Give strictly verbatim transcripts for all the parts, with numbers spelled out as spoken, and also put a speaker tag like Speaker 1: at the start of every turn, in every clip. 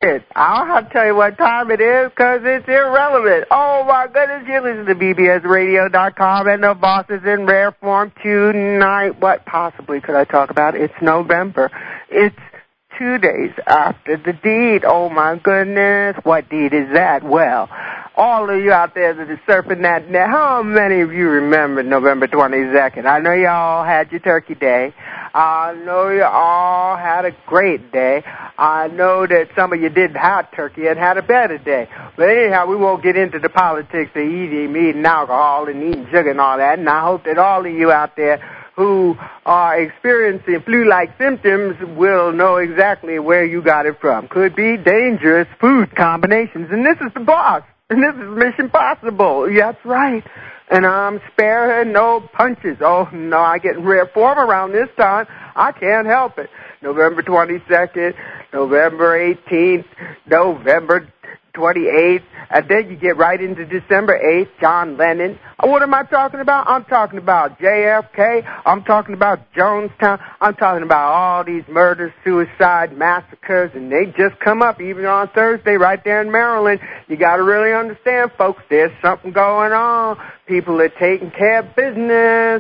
Speaker 1: it. I'll have to tell you what time it is because it's irrelevant. Oh, my goodness. You listen to B B S radio dot com and the boss is in rare form tonight. What possibly could I talk about? It's November. It's two days after the deed. Oh, my goodness. What deed is that? Well, all of you out there that are surfing that net, how many of you remember November twenty-second? I know you all had your turkey day. I know you all had a great day. I know that some of you didn't have turkey and had a better day. But anyhow, we won't get into the politics of eating meat and alcohol and eating sugar and all that. And I hope that all of you out there who are experiencing flu-like symptoms will know exactly where you got it from. Could be dangerous food combinations. And this is the boss. And this is Mission Possible. That's right. And I'm sparing no punches. Oh, no, I get in rare form around this time. I can't help it. November twenty-second, November eighteenth, November twenty-eighth, and then you get right into December eighth, John Lennon. What am I talking about? I'm talking about J F K. I'm talking about Jonestown. I'm talking about all these murders, suicide, massacres, and they just come up even on Thursday right there in Maryland. You got to really understand, folks, there's something going on. People are taking care of business.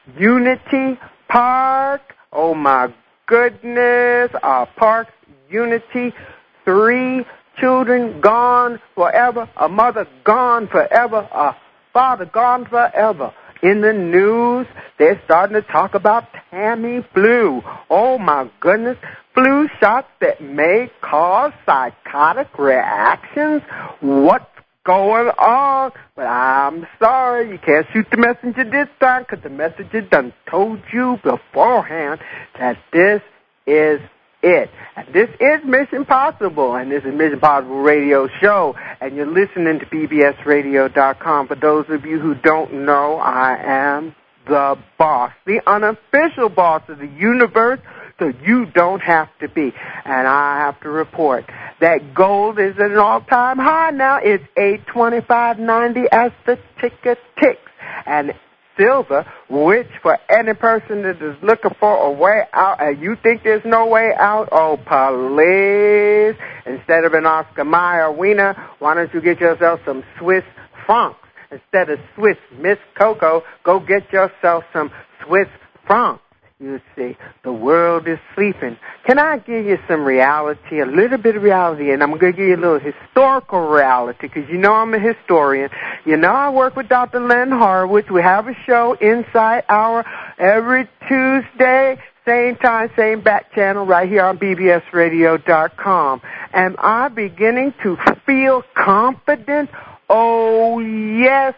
Speaker 1: Unity Park. Oh, my goodness. Our park, Unity, three children gone forever, a mother gone forever, a father gone forever. In the news, they're starting to talk about Tammy flu. Oh, my goodness. Flu shots that may cause psychotic reactions. What's going on? But I'm sorry, you can't shoot the messenger this time because the messenger done told you beforehand that this is it. And this is Mission Possible, and this is Mission Possible Radio Show, and you're listening to B B S radio dot com. For those of you who don't know, I am the boss, the unofficial boss of the universe, so you don't have to be. And I have to report that gold is at an all-time high now. It's eight twenty-five ninety as the ticker ticks. And silver, which for any person that is looking for a way out, and you think there's no way out, oh, please, instead of an Oscar Mayer wiener, why don't you get yourself some Swiss francs? Instead of Swiss Miss Coco, go get yourself some Swiss francs. You see, the world is sleeping. Can I give you some reality, a little bit of reality, and I'm going to give you a little historical reality, because you know I'm a historian. You know I work with Doctor Len Horowitz. We have a show, Insight Hour, every Tuesday, same time, same back channel, right here on B B S radio dot com. Am I beginning to feel confident? Oh, yes.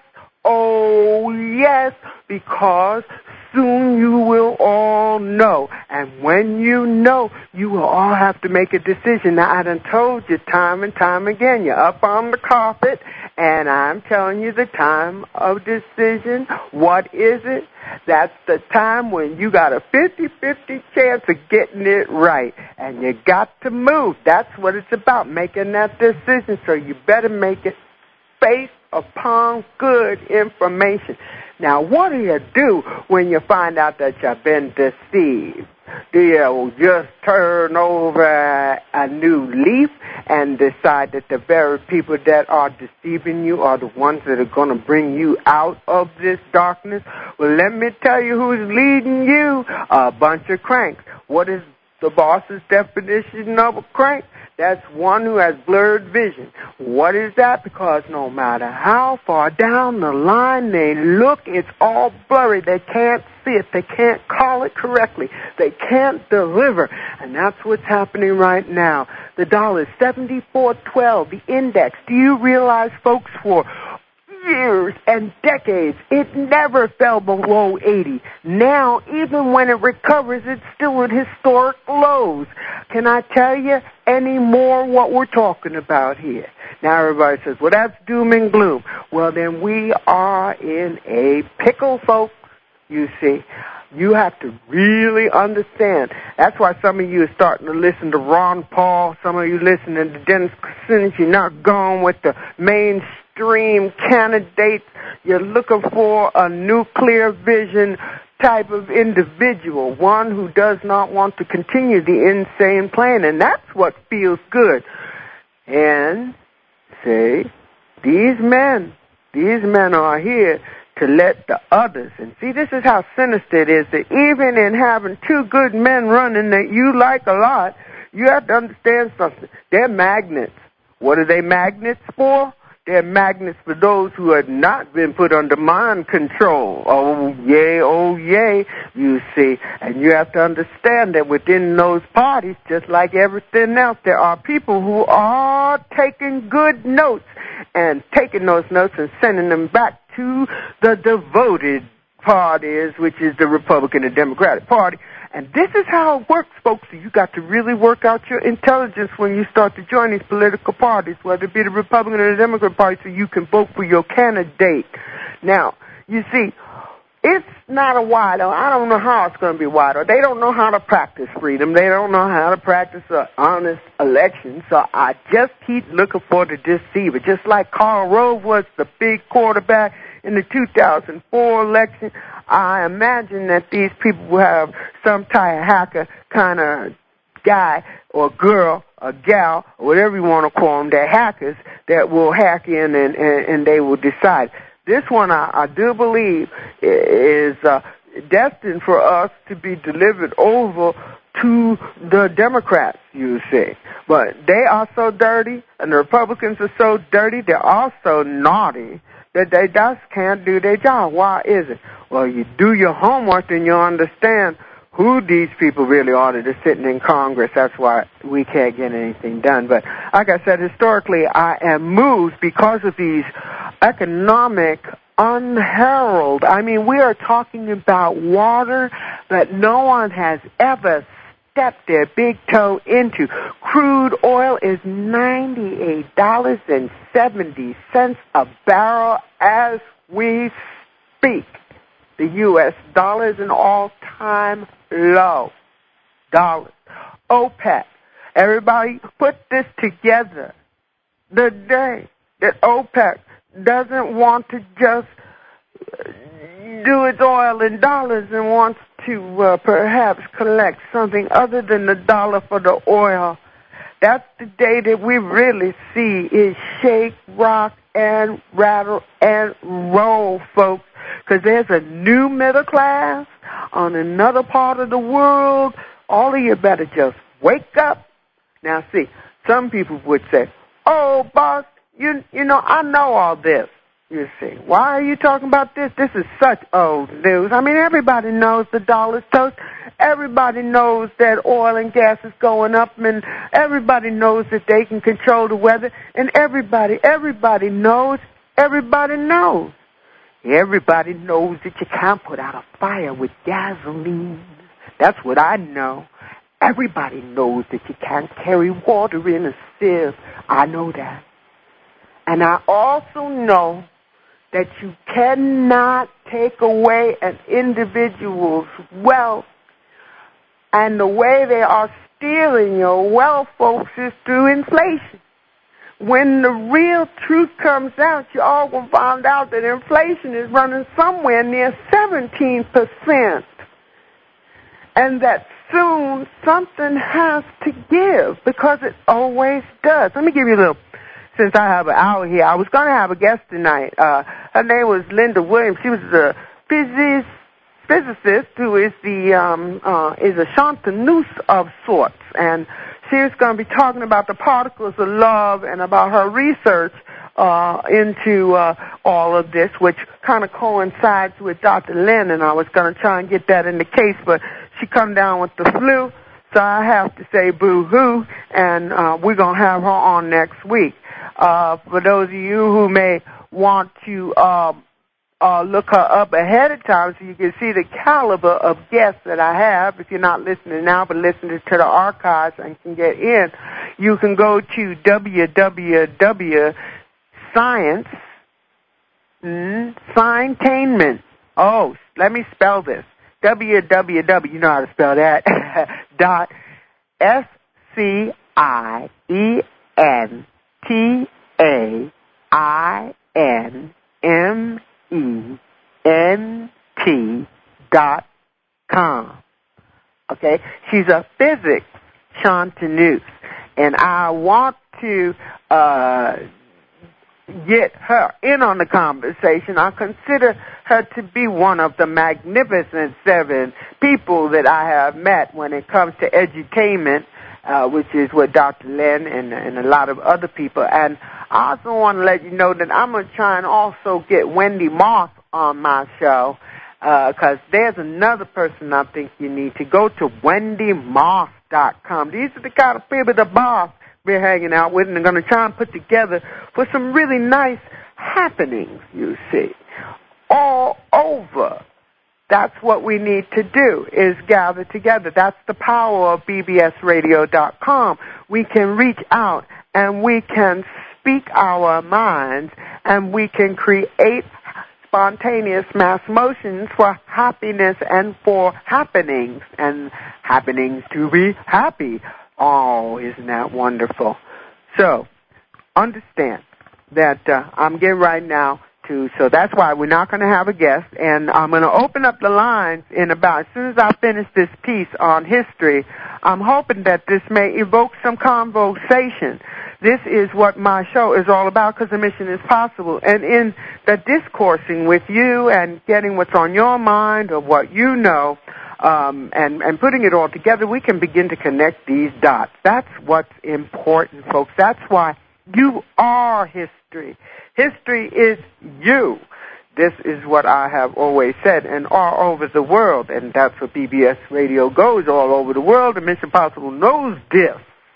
Speaker 1: Oh, yes, because soon you will all know. And when you know, you will all have to make a decision. Now, I done told you time and time again, you're up on the carpet, and I'm telling you the time of decision. What is it? That's the time when you got a fifty-fifty chance of getting it right. And you got to move. That's what it's about, making that decision. So you better make it based upon good information. Now, what do you do when you find out that you've been deceived? Do you just turn over a new leaf and decide that the very people that are deceiving you are the ones that are going to bring you out of this darkness? Well, let me tell you who's leading you. A bunch of cranks. What is the boss's definition of a crank? That's one who has blurred vision. What is that? Because no matter how far down the line they look, it's all blurry. They can't see it. They can't call it correctly. They can't deliver. And that's what's happening right now. The dollar is seventy-four twelve, the index. Do you realize, folks, for years and decades, it never fell below eighty. Now, even when it recovers, it's still at historic lows. Can I tell you any more what we're talking about here? Now, everybody says, well, that's doom and gloom. Well, then we are in a pickle, folks, you see. You have to really understand. That's why some of you are starting to listen to Ron Paul. Some of you listening to Dennis Kucinich. You're not going with the mainstream candidates. You're looking for a nuclear vision type of individual, one who does not want to continue the insane plan, and that's what feels good. And, see, these men, these men are here to let the others, and see, this is how sinister it is, that even in having two good men running that you like a lot, you have to understand something. They're magnets. What are they magnets for? They're magnets for those who have not been put under mind control. Oh, yay, oh, yay, you see. And you have to understand that within those parties, just like everything else, there are people who are taking good notes and taking those notes and sending them back to the devoted parties, which is the Republican and Democratic Party. And this is how it works, folks. So you got to really work out your intelligence when you start to join these political parties, whether it be the Republican or the Democrat Party, so you can vote for your candidate. Now, you see, it's not a wide open. I don't know how it's going to be wide open. They don't know how to practice freedom. They don't know how to practice an honest election. So I just keep looking for the deceiver. Just like Karl Rove was the big quarterback in the two thousand four election, I imagine that these people will have some type of hacker kind of guy or girl or gal or whatever you want to call them, they're hackers that will hack in and, and, and they will decide. This one, I, I do believe, is uh, destined for us to be delivered over to the Democrats, you see. But they are so dirty, and the Republicans are so dirty, they're also naughty, that they just can't do their job. Why is it? Well, you do your homework, and you'll understand who these people really are that are sitting in Congress. That's why we can't get anything done. But like I said, historically, I am moved because of these economic unheralded. I mean, we are talking about water that no one has ever stepped their big toe into. Crude oil is ninety-eight dollars and seventy cents a barrel as we speak. The U S dollar is an all-time low. Dollars. OPEC. Everybody put this together. The day that OPEC doesn't want to just do its oil in dollars and wants to uh, perhaps collect something other than the dollar for the oil, that's the day that we really see is shake, rock, and rattle and roll, folks. Because there's a new middle class on another part of the world. All of you better just wake up. Now, see, some people would say, oh, boss, you, you know, I know all this. You see, why are you talking about this? This is such old news. I mean, everybody knows the dollar's toast. Everybody knows that oil and gas is going up, and everybody knows that they can control the weather, and everybody, everybody knows, everybody knows. Everybody knows that you can't put out a fire with gasoline. That's what I know. Everybody knows that you can't carry water in a sieve. I know that. And I also know that you cannot take away an individual's wealth. And the way they are stealing your wealth, folks, is through inflation. When the real truth comes out, you all will find out that inflation is running somewhere near seventeen percent. And that soon something has to give, because it always does. Let me give you a little, since I have an hour here, I was going to have a guest tonight. Uh, her name was Linda Williams. She was a physicist, physicist who is the um, uh, is a chanteuse of sorts, and she was going to be talking about the particles of love and about her research uh, into uh, all of this, which kind of coincides with Doctor Lynn, and I was going to try and get that in the case, but she come down with the flu, so I have to say boo-hoo, and uh, we're going to have her on next week. Uh, for those of you who may want to uh, uh, look her up ahead of time so you can see the caliber of guests that I have, if you're not listening now but listening to the archives and can get in, you can go to w w w dot science Scientainment. Oh, let me spell this. w w w, you know how to spell that, dot S C I E N T A I N M E N T dot com. Okay? She's a physics chanteuse, and I want to uh, get her in on the conversation. I consider her to be one of the magnificent seven people that I have met when it comes to edutainment, uh, which is with Doctor Len and, and a lot of other people. And I also want to let you know that I'm going to try and also get Wendy Moss on my show, because uh, there's another person I think you need to go to, wendy moss dot com. These are the kind of people the boss we're hanging out with, and they're going to try and put together for some really nice happenings, you see, all over. That's what we need to do, is gather together. That's the power of B B S radio dot com. We can reach out and we can speak our minds, and we can create spontaneous mass motions for happiness and for happenings, and happenings to be happy. Oh, isn't that wonderful? So, understand that uh, I'm getting right now to, so that's why we're not going to have a guest, and I'm going to open up the lines in about, as soon as I finish this piece on history, I'm hoping that this may evoke some conversation. This is what my show is all about, because the mission is possible. And in the discoursing with you and getting what's on your mind or what you know, um, and, and putting it all together, we can begin to connect these dots. That's what's important, folks. That's why you are history. History is you. This is what I have always said, and all over the world, and that's what B B S Radio goes all over the world, and Mission Possible knows this.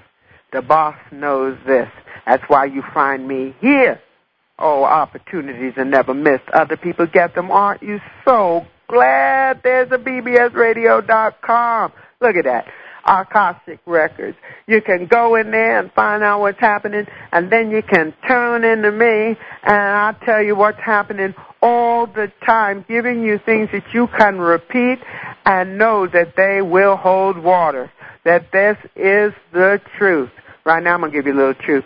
Speaker 1: The boss knows this. That's why you find me here. Oh, opportunities are never missed. Other people get them. Aren't you so glad there's a B B S radio dot com? Look at that. Akashic Records. You can go in there and find out what's happening, and then you can turn into me, and I'll tell you what's happening all the time, giving you things that you can repeat and know that they will hold water, that this is the truth. Right now I'm going to give you a little truth.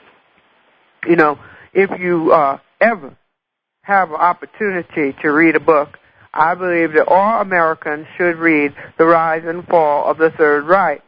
Speaker 1: You know, if you uh, ever have an opportunity to read a book, I believe that all Americans should read The Rise and Fall of the Third Reich.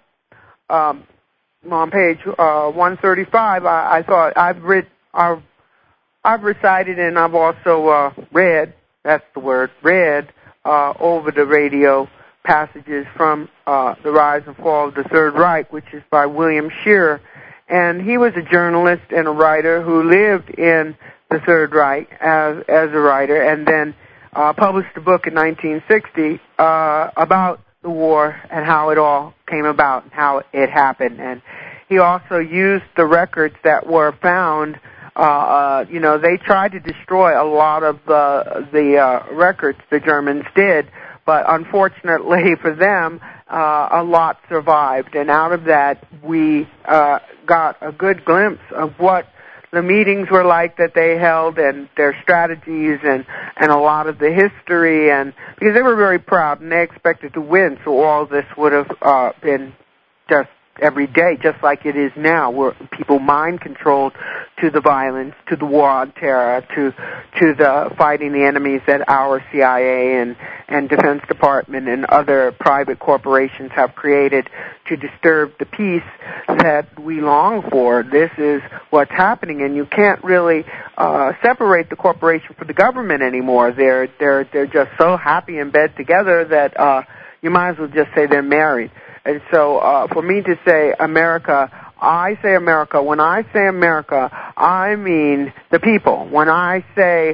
Speaker 1: Um, on page uh, one thirty-five, I, I thought I've read, I've, I've recited and I've also uh, read, that's the word, read uh, over the radio passages from uh, The Rise and Fall of the Third Reich, which is by William Shearer. And he was a journalist and a writer who lived in the Third Reich as, as a writer, and then uh, published a book in nineteen sixty uh, about the war and how it all came about and how it happened. And he also used the records that were found. Uh, uh, you know, they tried to destroy a lot of the, the uh, records, the Germans did, but unfortunately for them, uh, a lot survived. And out of that, we uh, got a good glimpse of what the meetings were like that they held, and their strategies, and, and a lot of the history, and because they were very proud and they expected to win, so all this would have uh, been just every day, just like it is now, where people mind controlled to the violence, to the war on terror, to to the fighting the enemies that our C I A and, and Defense Department and other private corporations have created to disturb the peace that we long for. This is what's happening, and you can't really uh, separate the corporation from the government anymore. They're they're they're just so happy in bed together that uh, you might as well just say they're married. And so uh, for me to say America, I say America. When I say America, I mean the people. When I say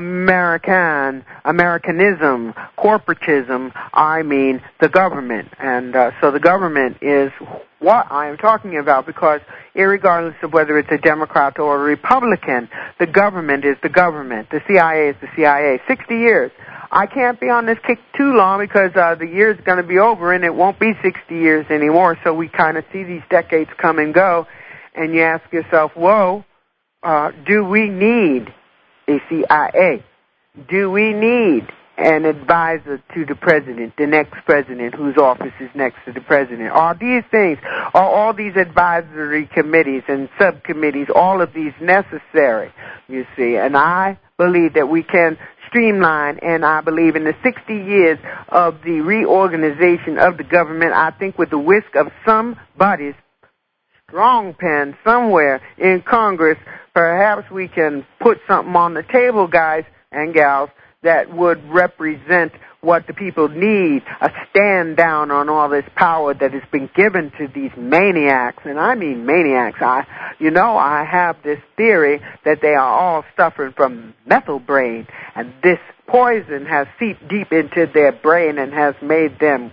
Speaker 1: American, Americanism, corporatism, I mean the government. And uh, so the government is what I am talking about, because irregardless of whether it's a Democrat or a Republican, the government is the government. The C I A is the C I A. sixty years. I can't be on this kick too long, because uh, the year's going to be over and it won't be sixty years anymore. So we kind of see these decades come and go, and you ask yourself, whoa, uh, do we need a C I A? Do we need an advisor to the president, the next president whose office is next to the president? Are these things, are all these advisory committees and subcommittees, all of these necessary, you see? And I believe that we can streamline, and I believe in the sixty years of the reorganization of the government, I think with the whisk of somebody's strong pen somewhere in Congress, perhaps we can put something on the table, guys and gals, that would represent what the people need, a stand down on all this power that has been given to these maniacs, and I mean maniacs. I, you know, I have this theory that they are all suffering from methyl brain, and this poison has seeped deep into their brain and has made them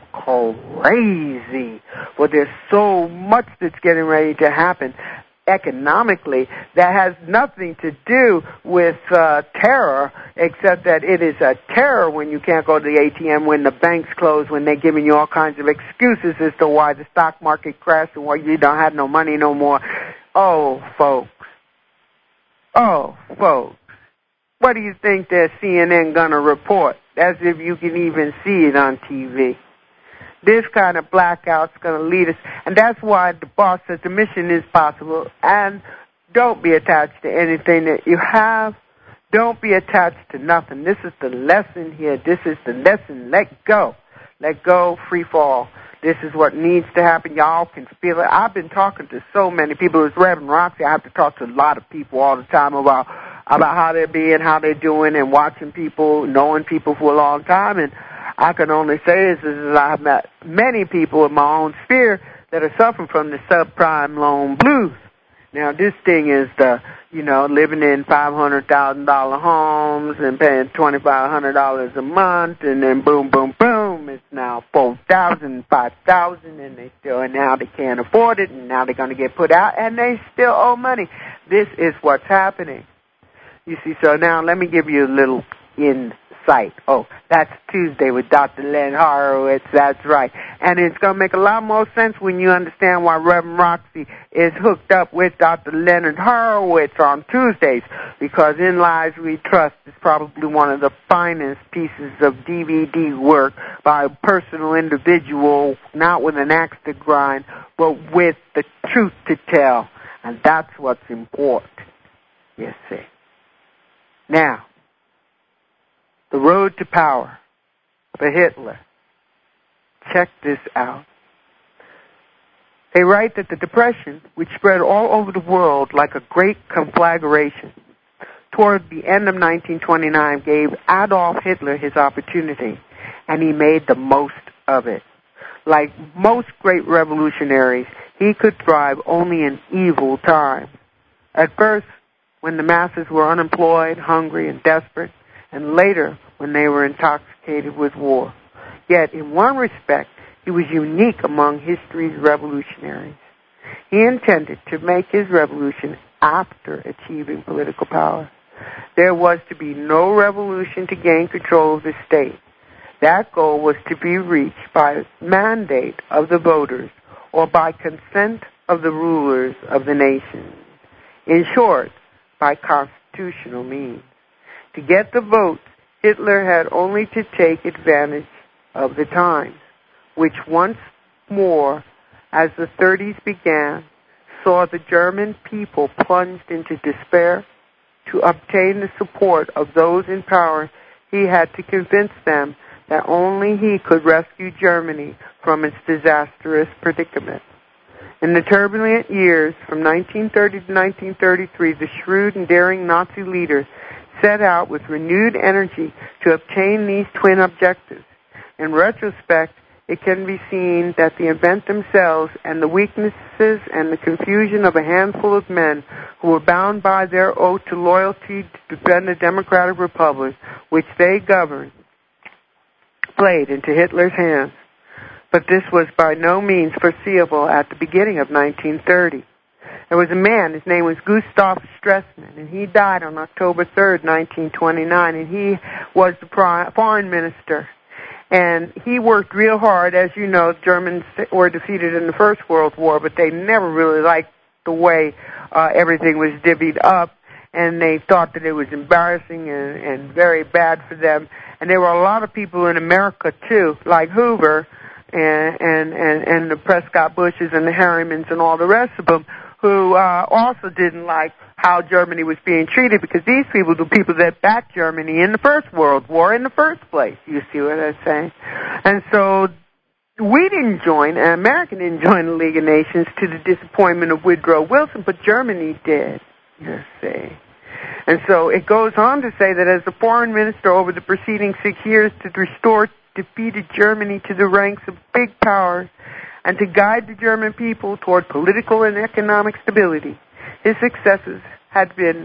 Speaker 1: crazy. Well, there's so much that's getting ready to happen economically that has nothing to do with uh, terror, except that it is a terror when you can't go to the A T M, when the banks close, when they're giving you all kinds of excuses as to why the stock market crashed and why you don't have no money no more. Oh, folks. Oh, folks. What do you think their C N N going to report? As if you can even see it on T V. This kind of blackout's going to lead us, and that's why the boss says the mission is possible, and don't be attached to anything that you have. Don't be attached to nothing. This is the lesson here. This is the lesson. Let go. Let go, free fall. This is what needs to happen. Y'all can feel it. I've been talking to so many people. It's Reverend Roxy. I have to talk to a lot of people all the time about, about how they're being, how they're doing, and watching people, knowing people for a long time, and I can only say is, is I've met many people in my own sphere that are suffering from the subprime loan blues. Now, this thing is the, you know, living in five hundred thousand dollars homes and paying twenty-five hundred dollars a month, and then boom, boom, boom, it's now four thousand dollars, five thousand dollars, and they still, and now they can't afford it, and now they're going to get put out, and they still owe money. This is what's happening. You see, so now let me give you a little insight. Oh, that's Tuesday with Doctor Len Horowitz. That's right. And it's going to make a lot more sense when you understand why Reverend Roxy is hooked up with Doctor Leonard Horowitz on Tuesdays, because In Lies We Trust is probably one of the finest pieces of D V D work by a personal individual, not with an axe to grind, but with the truth to tell. And that's what's important, you see. Now, the road to power for Hitler. Check this out. They write that the Depression, which spread all over the world like a great conflagration, toward the end of nineteen twenty-nine gave Adolf Hitler his opportunity, and he made the most of it. Like most great revolutionaries, he could thrive only in evil times. At first, when the masses were unemployed, hungry, and desperate, and later when they were intoxicated with war. Yet, in one respect, he was unique among history's revolutionaries. He intended to make his revolution after achieving political power. There was to be no revolution to gain control of the state. That goal was to be reached by mandate of the voters or by consent of the rulers of the nation. In short, by constitutional means. To get the votes, Hitler had only to take advantage of the times, which once more, as the thirties began, saw the German people plunged into despair. To obtain the support of those in power, he had to convince them that only he could rescue Germany from its disastrous predicament. In the turbulent years from nineteen thirty to nineteen thirty-three, the shrewd and daring Nazi leaders set out with renewed energy to obtain these twin objectives. In retrospect, it can be seen that the event themselves and the weaknesses and the confusion of a handful of men who were bound by their oath to loyalty to defend the Democratic Republic, which they governed, played into Hitler's hands. But this was by no means foreseeable at the beginning of nineteen thirty. There was a man, his name was Gustav Stresemann, and he died on October third, nineteen twenty-nine, and he was the foreign minister. And he worked real hard. As you know, Germans were defeated in the First World War, but they never really liked the way uh, everything was divvied up, and they thought that it was embarrassing and, and very bad for them. And there were a lot of people in America, too, like Hoover and, and, and, and the Prescott Bushes and the Harrimans and all the rest of them, who uh, also didn't like how Germany was being treated, because these people were people that backed Germany in the First World War in the first place. You see what I'm saying? And so we didn't join, and America didn't join the League of Nations to the disappointment of Woodrow Wilson, but Germany did, you see. And so it goes on to say that as the foreign minister over the preceding six years to restore defeated Germany to the ranks of big powers and to guide the German people toward political and economic stability, his successes had been,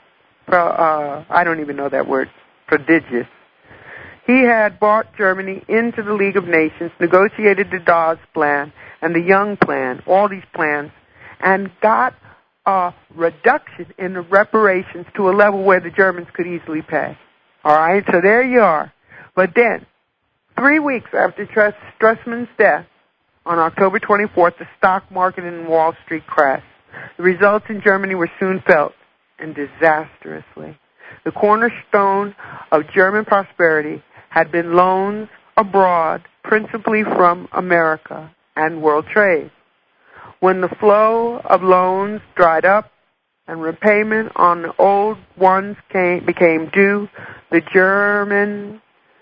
Speaker 1: uh, I don't even know that word, prodigious. He had brought Germany into the League of Nations, negotiated the Dawes Plan and the Young Plan, all these plans, and got a reduction in the reparations to a level where the Germans could easily pay. All right, so there you are. But then, three weeks after Strussmann's death, on October twenty-fourth, the stock market and Wall Street crashed. The results in Germany were soon felt, and disastrously. The cornerstone of German prosperity had been loans abroad, principally from America and world trade. When the flow of loans dried up and repayment on the old ones came, became due, the German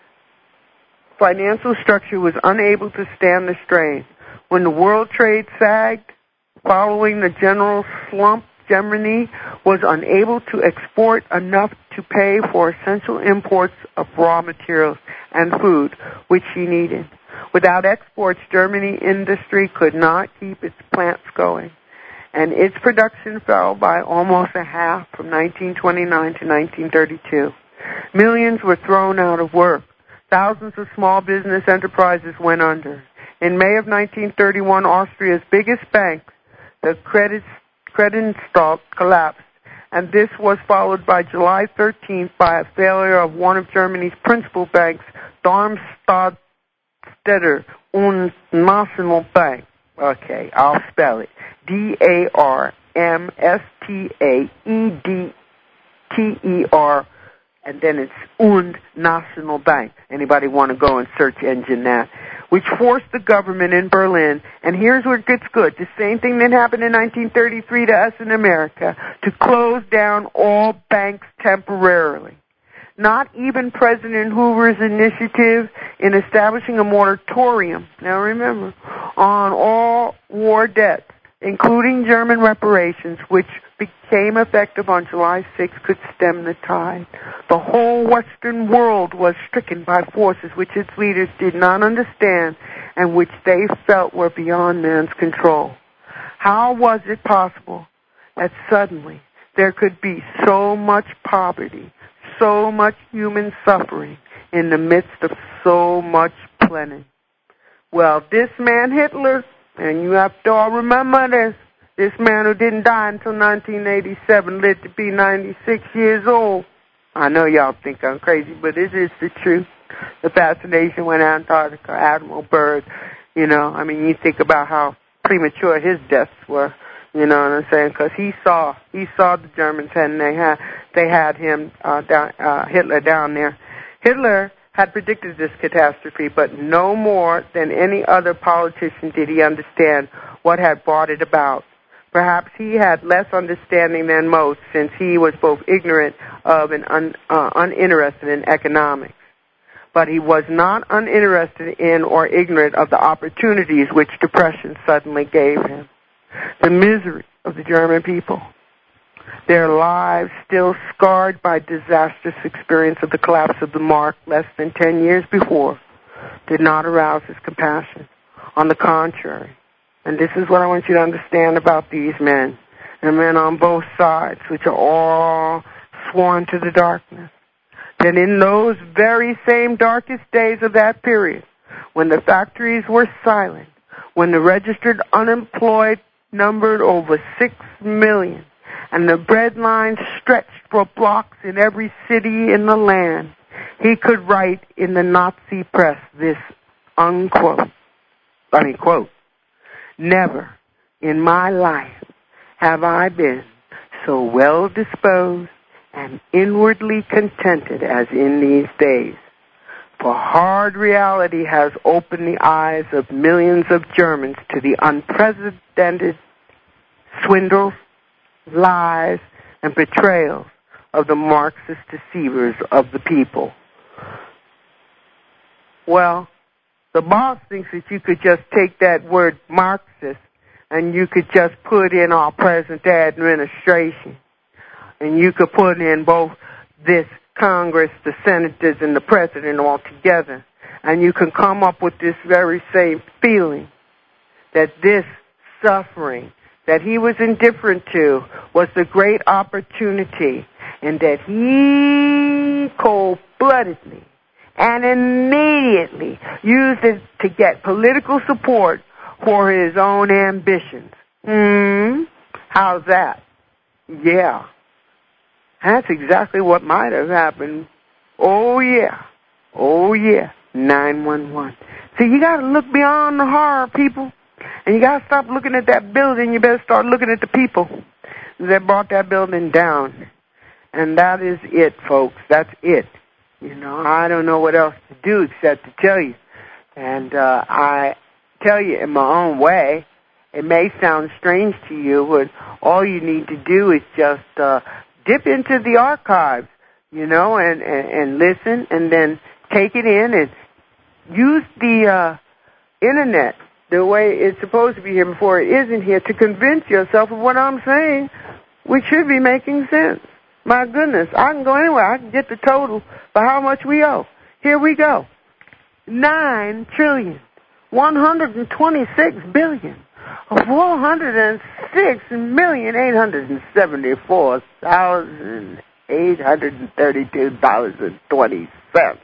Speaker 1: financial structure was unable to stand the strain. When the world trade sagged, following the general slump, Germany was unable to export enough to pay for essential imports of raw materials and food, which she needed. Without exports, Germany industry could not keep its plants going, and its production fell by almost a half from nineteen twenty-nine to nineteen thirty-two. Millions were thrown out of work. Thousands of small business enterprises went under. In May of nineteen thirty-one, Austria's biggest bank, the Credit Creditanstalt, collapsed, and this was followed by July thirteenth by a failure of one of Germany's principal banks, Darmstadt Städter und National Bank. Okay, I'll spell it. D A R M S T A E D T E R, and then it's Und National Bank. Anybody want to go and search engine that? Which forced the government in Berlin, and here's where it gets good, the same thing that happened in nineteen thirty-three to us in America, to close down all banks temporarily. Not even President Hoover's initiative in establishing a moratorium, now remember, on all war debts, including German reparations, which became effective on July sixth, could stem the tide. The whole Western world was stricken by forces which its leaders did not understand and which they felt were beyond man's control. How was it possible that suddenly there could be so much poverty, so much human suffering in the midst of so much plenty? Well, this man Hitler, and you have to all remember this, this man who didn't die until nineteen eighty-seven lived to be ninety-six years old. I know y'all think I'm crazy, but it is the truth. The fascination with Antarctica, Admiral Byrd, you know, I mean, you think about how premature his deaths were, you know what I'm saying? Because he saw, he saw the Germans and they had, they had him, uh, down, uh, Hitler down there. Hitler had predicted this catastrophe, but no more than any other politician did he understand what had brought it about. Perhaps he had less understanding than most, since he was both ignorant of and un, uh, uninterested in economics. But he was not uninterested in or ignorant of the opportunities which depression suddenly gave him. The misery of the German people, their lives still scarred by disastrous experience of the collapse of the Mark less than ten years before, did not arouse his compassion. On the contrary, and this is what I want you to understand about these men, and men on both sides, which are all sworn to the darkness, that in those very same darkest days of that period, when the factories were silent, when the registered unemployed numbered over six million, and the bread lines stretched for blocks in every city in the land, he could write in the Nazi press this, unquote, I mean, quote, "Never in my life have I been so well disposed and inwardly contented as in these days. For hard reality has opened the eyes of millions of Germans to the unprecedented swindles, lies, and betrayals of the Marxist deceivers of the people." Well, The boss thinks that you could just take that word Marxist and you could just put in our present administration. And you could put in both this Congress, the senators, and the president all together. And you can come up with this very same feeling that this suffering that he was indifferent to was the great opportunity, and that he cold-bloodedly and immediately used it to get political support for his own ambitions. Hmm? How's that? Yeah. That's exactly what might have happened. Oh, yeah. Oh, yeah. nine one one. See, you got to look beyond the horror, people. And you got to stop looking at that building. You better start looking at the people that brought that building down. And that is it, folks. That's it. You know, I don't know what else to do except to tell you. And uh, I tell you in my own way. It may sound strange to you, but all you need to do is just uh, dip into the archives, you know, and, and, and listen, and then take it in and use the uh, Internet the way it's supposed to be here before it isn't here to convince yourself of what I'm saying, which should be making sense. My goodness, I can go anywhere. I can get the total for how much we owe. Here we go. Nine trillion, one hundred twenty-six billion, four hundred six million, eight hundred seventy-four thousand, eight hundred thirty-two dollars and twenty cents.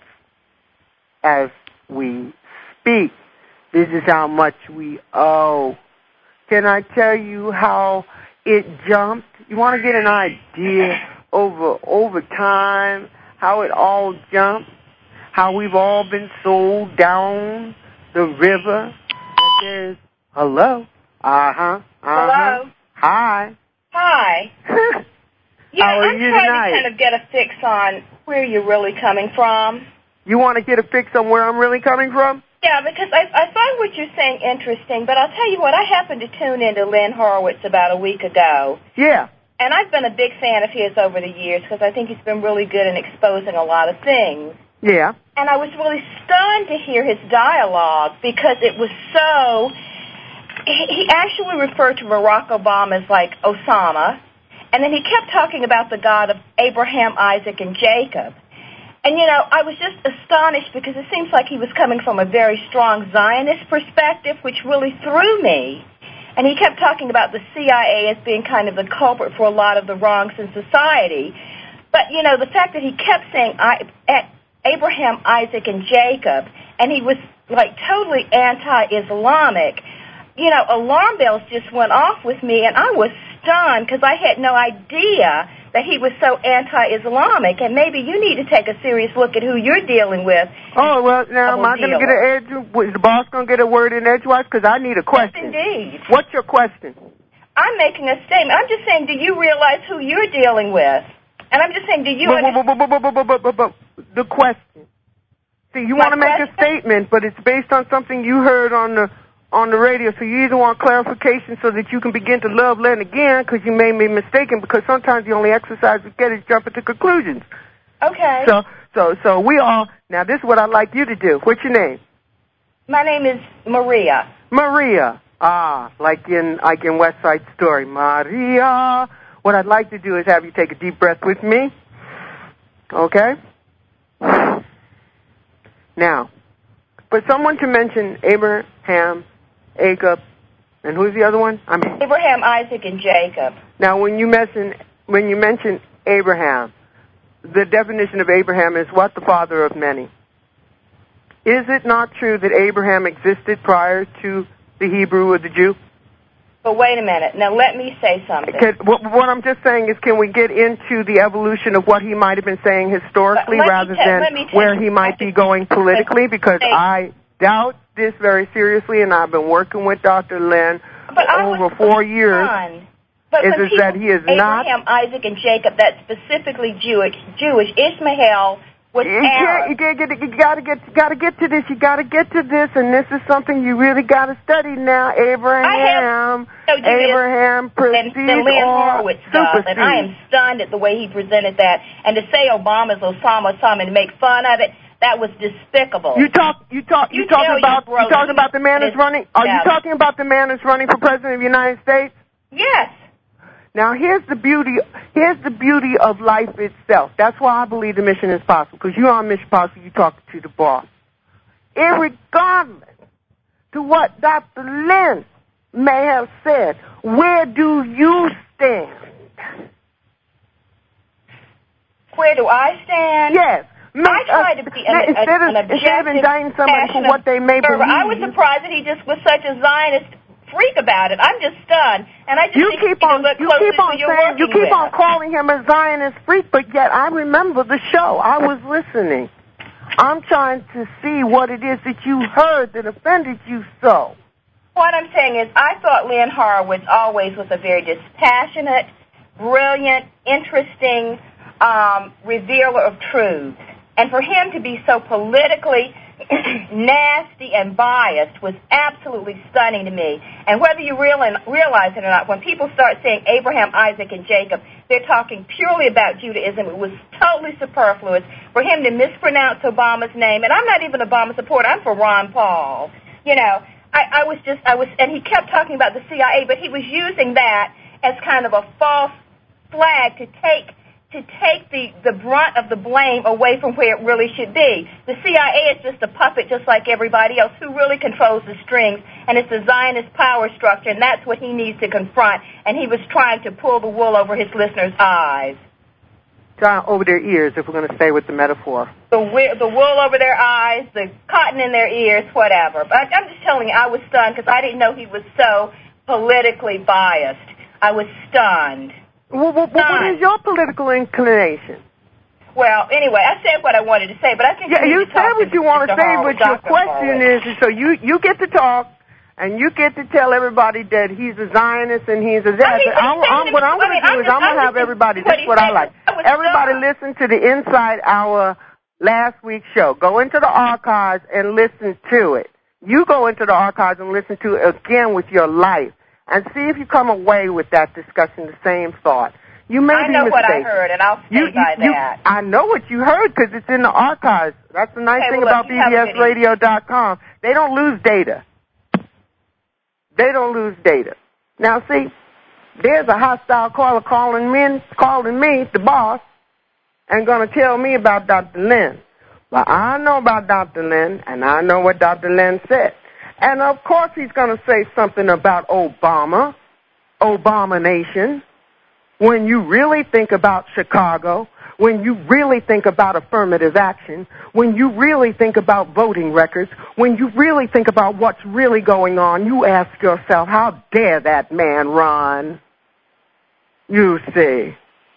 Speaker 1: As we speak, this is how much we owe. Can I tell you how it jumped? You want to get an idea over over time, how it all jumped, how we've all been sold down the river. That there's, hello? Uh-huh. Uh-huh.
Speaker 2: Hello?
Speaker 1: Hi.
Speaker 2: Hi. Yeah,
Speaker 1: how are
Speaker 2: I'm
Speaker 1: you
Speaker 2: trying
Speaker 1: tonight?
Speaker 2: to kind of get a fix on where you're really coming from.
Speaker 1: You want to get a fix on where I'm really coming from?
Speaker 2: Yeah, because I, I find what you're saying interesting, but I'll tell you what, I happened to tune into Lynn Horowitz about a week ago.
Speaker 1: Yeah.
Speaker 2: And I've been a big fan of his over the years because I think he's been really good in exposing a lot of things.
Speaker 1: Yeah.
Speaker 2: And I was really stunned to hear his dialogue because it was so... He, he actually referred to Barack Obama as like Osama, and then he kept talking about the God of Abraham, Isaac, and Jacob. And, you know, I was just astonished because it seems like he was coming from a very strong Zionist perspective, which really threw me. And he kept talking about the C I A as being kind of the culprit for a lot of the wrongs in society. But, you know, the fact that he kept saying I, Abraham, Isaac, and Jacob, and he was, like, totally anti-Islamic, you know, alarm bells just went off with me, and I was stunned because I had no idea that he was so anti-Islamic, and maybe you need to take a serious look at who you're dealing with.
Speaker 1: Oh, well, now, am I going to get an edge? Is the boss going to get a word in edgewise? Because I need a question.
Speaker 2: Yes, indeed.
Speaker 1: What's your question?
Speaker 2: I'm making a statement. I'm just saying, do you realize who you're dealing with? And I'm just saying, do you
Speaker 1: but,
Speaker 2: understand?
Speaker 1: But, but, but, but, but, but, the question. See, you want to make a statement, but it's based on something you heard on the on the radio, so you either want clarification so that you can begin to love Len again, because you may be mistaken, because sometimes the only exercise we get is jumping to conclusions.
Speaker 2: Okay.
Speaker 1: So, so, so we all, now this is what I'd like you to do. What's your name?
Speaker 2: My name is Maria.
Speaker 1: Maria. Ah, like in, like in West Side Story. Maria. What I'd like to do is have you take a deep breath with me. Okay? Now, for someone to mention Abraham, Jacob, and who's the other one? I'm
Speaker 2: Abraham, Isaac, and Jacob.
Speaker 1: Now, when you mention when you mention Abraham, the definition of Abraham is what? The father of many. Is it not true that Abraham existed prior to the Hebrew or the Jew?
Speaker 2: But wait a minute. Now, let me say something.
Speaker 1: Can, what, what I'm just saying is, can we get into the evolution of what he might have been saying historically rather
Speaker 2: ta-
Speaker 1: than where he might be going politically? Because I doubt this very seriously, and I've been working with Doctor Lynn
Speaker 2: but
Speaker 1: for over four years.
Speaker 2: But
Speaker 1: is it that he is not
Speaker 2: Abraham, Isaac, and Jacob, that's specifically Jewish. Jewish. Ishmael was
Speaker 1: you
Speaker 2: Arab.
Speaker 1: You, can't get, you gotta get, you gotta get to this. You gotta get to this, and this is something you really gotta study now. Abraham,
Speaker 2: I have, so
Speaker 1: Abraham precedes or supersedes.
Speaker 2: And I am stunned at the way he presented that, and to say Obama's Osama Osama and make fun of it. That was despicable.
Speaker 1: You talk, you talk, you,
Speaker 2: you
Speaker 1: talking about, you talking about the man
Speaker 2: that's
Speaker 1: that's running? Are you talking about the man that's running for president of the United States?
Speaker 2: Yes.
Speaker 1: Now, here's the beauty. Here's the beauty of life itself. That's why I believe the mission is possible. Because you're on Mission Possible, you talk to the boss. Irregardless to what Doctor Lynn may have said, where do you stand?
Speaker 2: Where do I stand?
Speaker 1: Yes.
Speaker 2: Make, I try uh, to be an,
Speaker 1: instead,
Speaker 2: an,
Speaker 1: of,
Speaker 2: an
Speaker 1: instead of indicting somebody for what they may
Speaker 2: server.
Speaker 1: believe.
Speaker 2: I was surprised that he just was such a Zionist freak about it. I'm just stunned, and I just
Speaker 1: you
Speaker 2: think
Speaker 1: keep on,
Speaker 2: look
Speaker 1: you keep on saying, you keep
Speaker 2: with.
Speaker 1: on calling him a Zionist freak, but yet I remember the show. I was listening. I'm trying to see what it is that you heard that offended you so.
Speaker 2: What I'm saying is, I thought Lynn Horowitz always was a very dispassionate, brilliant, interesting um, revealer of truths, and for him to be so politically nasty and biased was absolutely stunning to me. And whether you realize it or not, when people start saying Abraham, Isaac, and Jacob, they're talking purely about Judaism. It was totally superfluous for him to mispronounce Obama's name. And I'm not even an Obama supporter. I'm for Ron Paul. You know, I, I was just, I was, and he kept talking about the C I A, but he was using that as kind of a false flag to take to take the, the brunt of the blame away from where it really should be. The C I A is just a puppet just like everybody else. Who really controls the strings? And it's the Zionist power structure, and that's what he needs to confront. And he was trying to pull the wool over his listeners' eyes.
Speaker 1: Down over their ears, if we're going to stay with the metaphor.
Speaker 2: The, the wool over their eyes, the cotton in their ears, whatever. But I'm just telling you, I was stunned because I didn't know he was so politically biased. I was stunned.
Speaker 1: Well, well, what is your political inclination?
Speaker 2: Well, anyway, I said what I wanted to say, but I think
Speaker 1: yeah,
Speaker 2: you,
Speaker 1: you said what you want to say, but your question
Speaker 2: Horowitz.
Speaker 1: is, so you you get to talk, and you get to tell everybody that he's a Zionist and he's a that. I mean, I'm, I'm, what I'm going to do is I'm going to have everybody. This is what I like. Everybody listen to the Inside Hour last week's show. Go into the archives and listen to it. You go into the archives and listen to it again with your life. And see if you come away with that discussion, the same thought. You may
Speaker 2: I
Speaker 1: be
Speaker 2: know
Speaker 1: mistaken.
Speaker 2: what I heard, and I'll stay
Speaker 1: you,
Speaker 2: by
Speaker 1: you,
Speaker 2: that.
Speaker 1: You, I know what you heard because it's in the archives. That's the nice
Speaker 2: okay,
Speaker 1: thing
Speaker 2: well,
Speaker 1: about
Speaker 2: look,
Speaker 1: B B S radio dot com. They don't lose data. They don't lose data. Now, see, there's a hostile caller calling me, calling me, the boss, and going to tell me about Doctor Lynn. Well, I know about Doctor Lynn, and I know what Doctor Lynn said. And, of course, he's going to say something about Obama, Obama Nation. When you really think about Chicago, when you really think about affirmative action, when you really think about voting records, when you really think about what's really going on, you ask yourself, how dare that man run? You see,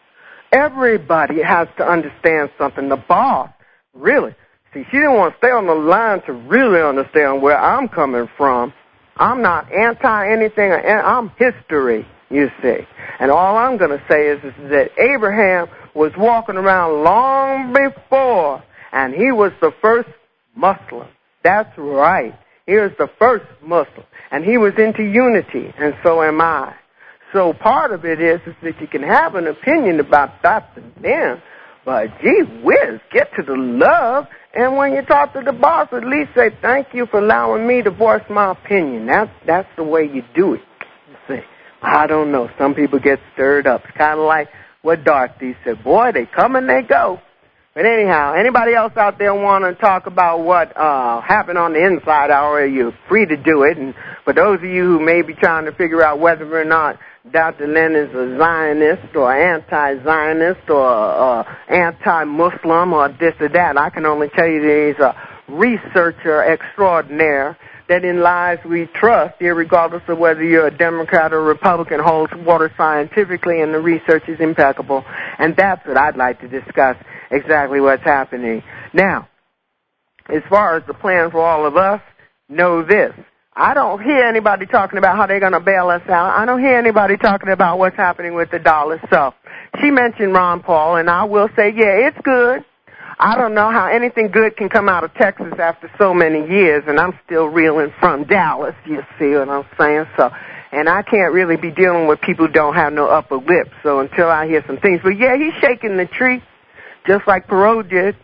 Speaker 1: everybody has to understand something. The boss, really. See, she didn't want to stay on the line to really understand where I'm coming from. I'm not anti-anything. I'm history, you see. And all I'm going to say is, is that Abraham was walking around long before, and he was the first Muslim. That's right. He was the first Muslim. And he was into unity, and so am I. So part of it is, is that you can have an opinion about Doctor Lynn, but gee whiz, get to the love. And when you talk to the boss, at least say, thank you for allowing me to voice my opinion. That's, that's the way you do it. You see, I don't know. Some people get stirred up. It's kind of like what Dorothy said. Boy, they come and they go. But anyhow, anybody else out there want to talk about what uh, happened on the Inside Hour, you're free to do it. And for those of you who may be trying to figure out whether or not Doctor Lynn is a Zionist or anti-Zionist or uh, anti-Muslim or this or that, I can only tell you that he's a researcher extraordinaire, that in lies we trust, irregardless of whether you're a Democrat or Republican, holds water scientifically, and the research is impeccable. And that's what I'd like to discuss, exactly what's happening. Now, as far as the plan for all of us, know this. I don't hear anybody talking about how they're going to bail us out. I don't hear anybody talking about what's happening with the dollar. So she mentioned Ron Paul, and I will say, yeah, it's good. I don't know how anything good can come out of Texas after so many years, and I'm still reeling from Dallas, you see what I'm saying? So, and I can't really be dealing with people who don't have no upper lip, so until I hear some things. But, yeah, he's shaking the tree, just like Perot did.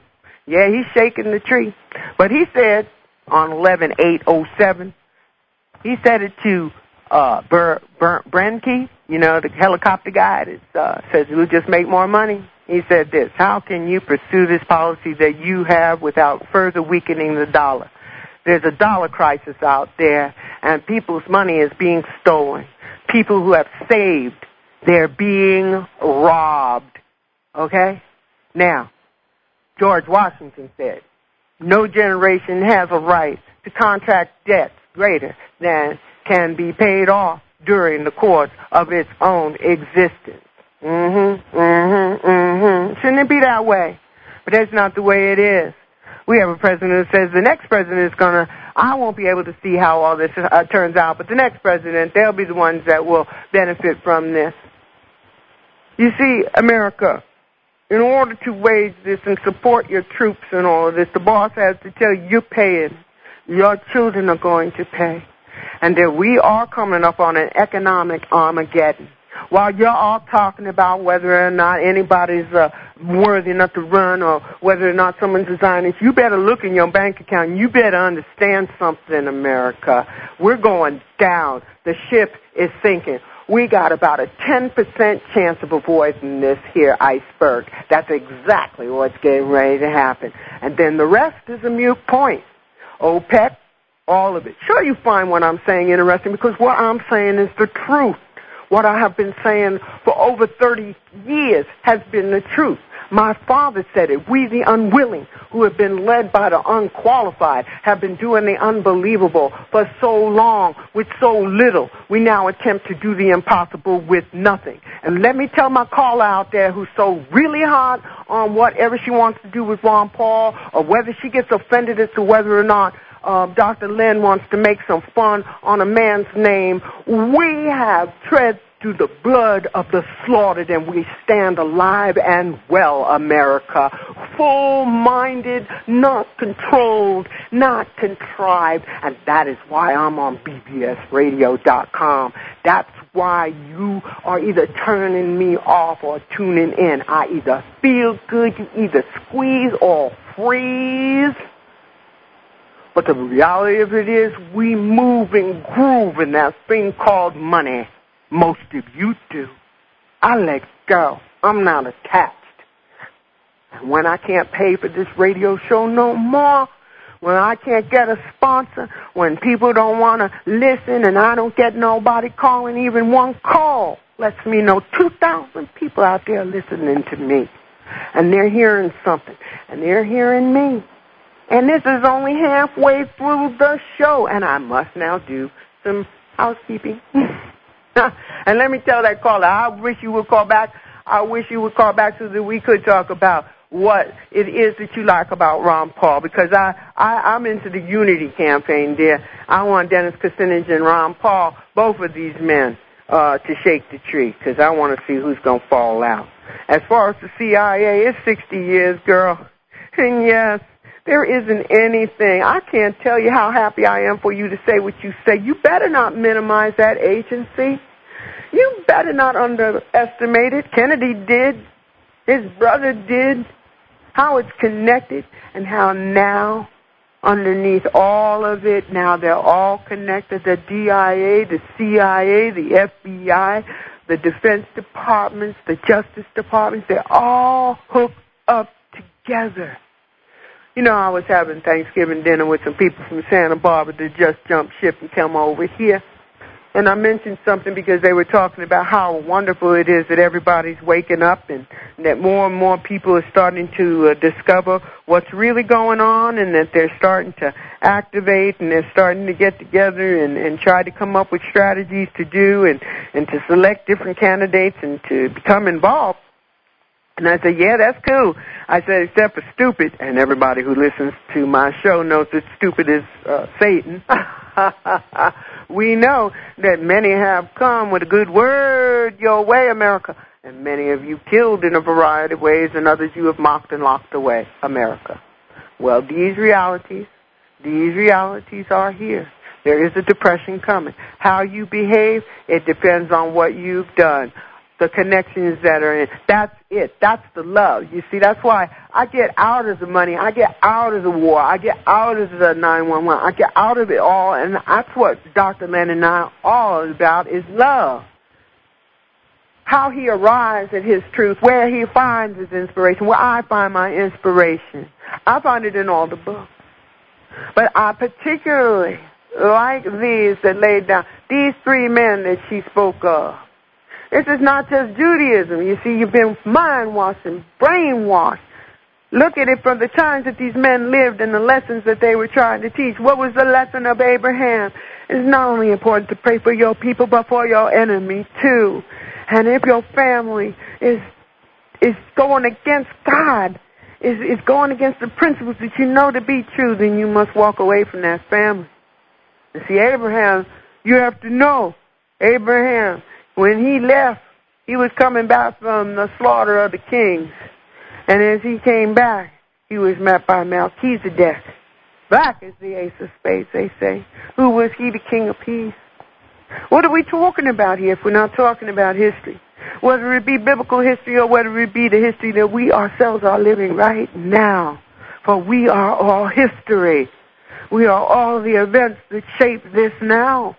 Speaker 1: Yeah, he's shaking the tree. But he said on eleven eight oh seven, he said it to uh, Ber, Ber, Bernanke, you know, the helicopter guy that uh, says we'll just make more money. He said this: how can you pursue this policy that you have without further weakening the dollar? There's a dollar crisis out there, and people's money is being stolen. People who have saved, they're being robbed. Okay? Now, George Washington said, no generation has a right to contract debts greater than can be paid off during the course of its own existence. Mm-hmm, mm-hmm, mm-hmm. Shouldn't it be that way? But that's not the way it is. We have a president who says the next president is going to, I won't be able to see how all this uh, turns out, but the next president, they'll be the ones that will benefit from this. You see, America, in order to wage this and support your troops and all of this, the boss has to tell you you're paying. Your children are going to pay. And that we are coming up on an economic Armageddon. While you're all talking about whether or not anybody's uh, worthy enough to run or whether or not someone's designing, you better look in your bank account. You better understand something, America. We're going down. The ship is sinking. We got about a ten percent chance of avoiding this here iceberg. That's exactly what's getting ready to happen. And then the rest is a mute point. OPEC, all of it. Sure, you find what I'm saying interesting because what I'm saying is the truth. What I have been saying for over thirty years has been the truth. My father said it. We, the unwilling, who have been led by the unqualified, have been doing the unbelievable for so long with so little. We now attempt to do the impossible with nothing. And let me tell my caller out there who's so really hot on whatever she wants to do with Ron Paul or whether she gets offended as to whether or not Uh, Doctor Lynn wants to make some fun on a man's name. We have tread through the blood of the slaughtered, and we stand alive and well, America. Full-minded, not controlled, not contrived, and that is why I'm on B B S radio dot com. That's why you are either turning me off or tuning in. I either feel good, you either squeeze or freeze. But the reality of it is we move and groove in that thing called money. Most of you do. I let go. I'm not attached. And when I can't pay for this radio show no more, when I can't get a sponsor, when people don't want to listen and I don't get nobody calling even one call, lets me know two thousand people out there listening to me. And they're hearing something. And they're hearing me. And this is only halfway through the show, and I must now do some housekeeping. And let me tell that caller, I wish you would call back. I wish you would call back so that we could talk about what it is that you like about Ron Paul, because I, I, I'm into the unity campaign there. I want Dennis Kucinich and Ron Paul, both of these men, uh, to shake the tree, because I want to see who's going to fall out. As far as the C I A, it's sixty years, girl. And yes, there isn't anything. I can't tell you how happy I am for you to say what you say. You better not minimize that agency. You better not underestimate it. Kennedy did. His brother did. How it's connected and how now, underneath all of it, now they're all connected. The D I A, the C I A, the F B I, the Defense Departments, the Justice Departments, they're all hooked up together. You know, I was having Thanksgiving dinner with some people from Santa Barbara that just jumped ship and come over here. And I mentioned something because they were talking about how wonderful it is that everybody's waking up and that more and more people are starting to uh, discover what's really going on and that they're starting to activate and they're starting to get together and, and try to come up with strategies to do and, and to select different candidates and to become involved. And I said, yeah, that's cool. I said, except for stupid, and everybody who listens to my show knows that stupid is uh, Satan. We know that many have come with a good word your way, America, and many of you killed in a variety of ways, and others you have mocked and locked away, America. Well, these realities, these realities are here. There is a depression coming. How you behave, it depends on what you've done. the connections that are in. That's it. That's the love. You see, that's why I get out of the money. I get out of the war. I get out of the nine one one. I get out of it all, and that's what Doctor Lennon and I are all about, is love. How he arrives at his truth, where he finds his inspiration, where I find my inspiration. I find it in all the books. But I particularly like these that laid down, these three men that she spoke of. This is not just Judaism. You see, you've been mind-washed and brainwashed. Look at it from the times that these men lived and the lessons that they were trying to teach. What was the lesson of Abraham? It's not only important to pray for your people, but for your enemy, too. And if your family is is going against God, is, is going against the principles that you know to be true, then you must walk away from that family. You see, Abraham, you have to know, Abraham, when he left, he was coming back from the slaughter of the kings. And as he came back, he was met by Melchizedek. Black is the ace of spades, they say. Who was he, the king of peace? What are we talking about here if we're not talking about history? Whether it be biblical history or whether it be the history that we ourselves are living right now. For we are all history. We are all the events that shape this now.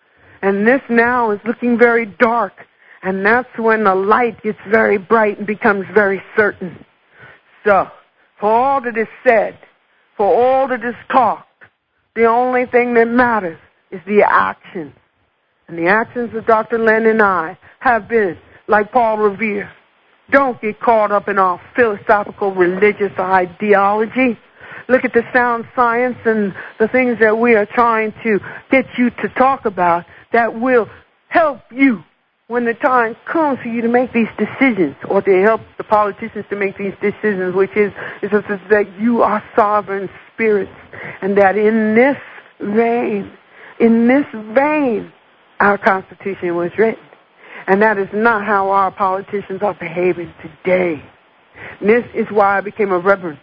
Speaker 1: And this now is looking very dark. And that's when the light gets very bright and becomes very certain. So, for all that is said, for all that is talked, the only thing that matters is the actions. And the actions of Doctor Len and I have been like Paul Revere. Don't get caught up in our philosophical religious ideology. Look at the sound science and the things that we are trying to get you to talk about that will help you when the time comes for you to make these decisions, or to help the politicians to make these decisions, which is, is that you are sovereign spirits, and that in this vein, in this vein, our Constitution was written. And that is not how our politicians are behaving today. And this is why I became a reverend.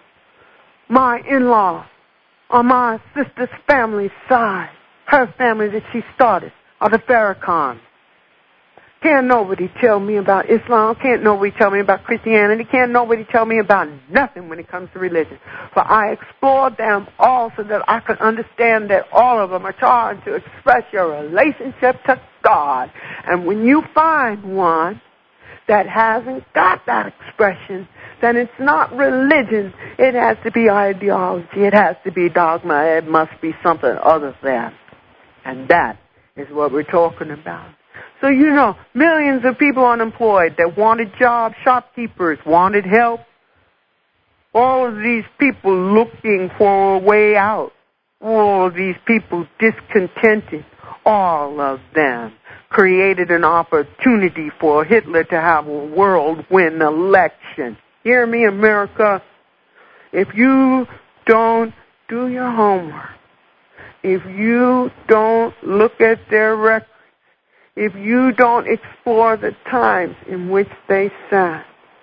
Speaker 1: My in-law on my sister's family side, her family that she started, are the Farrakhan. Can't nobody tell me about Islam. Can't nobody tell me about Christianity. Can't nobody tell me about nothing when it comes to religion. For I explored them all so that I could understand that all of them are trying to express your relationship to God. And when you find one that hasn't got that expression, then it's not religion. It has to be ideology. It has to be dogma. It must be something other than. And that is what we're talking about. So, you know, millions of people unemployed that wanted jobs, shopkeepers wanted help. All of these people looking for a way out. All of these people discontented. All of them created an opportunity for Hitler to have a whirlwind election. Hear me, America. If you don't do your homework, if you don't look at their records, if you don't explore the times in which they sat,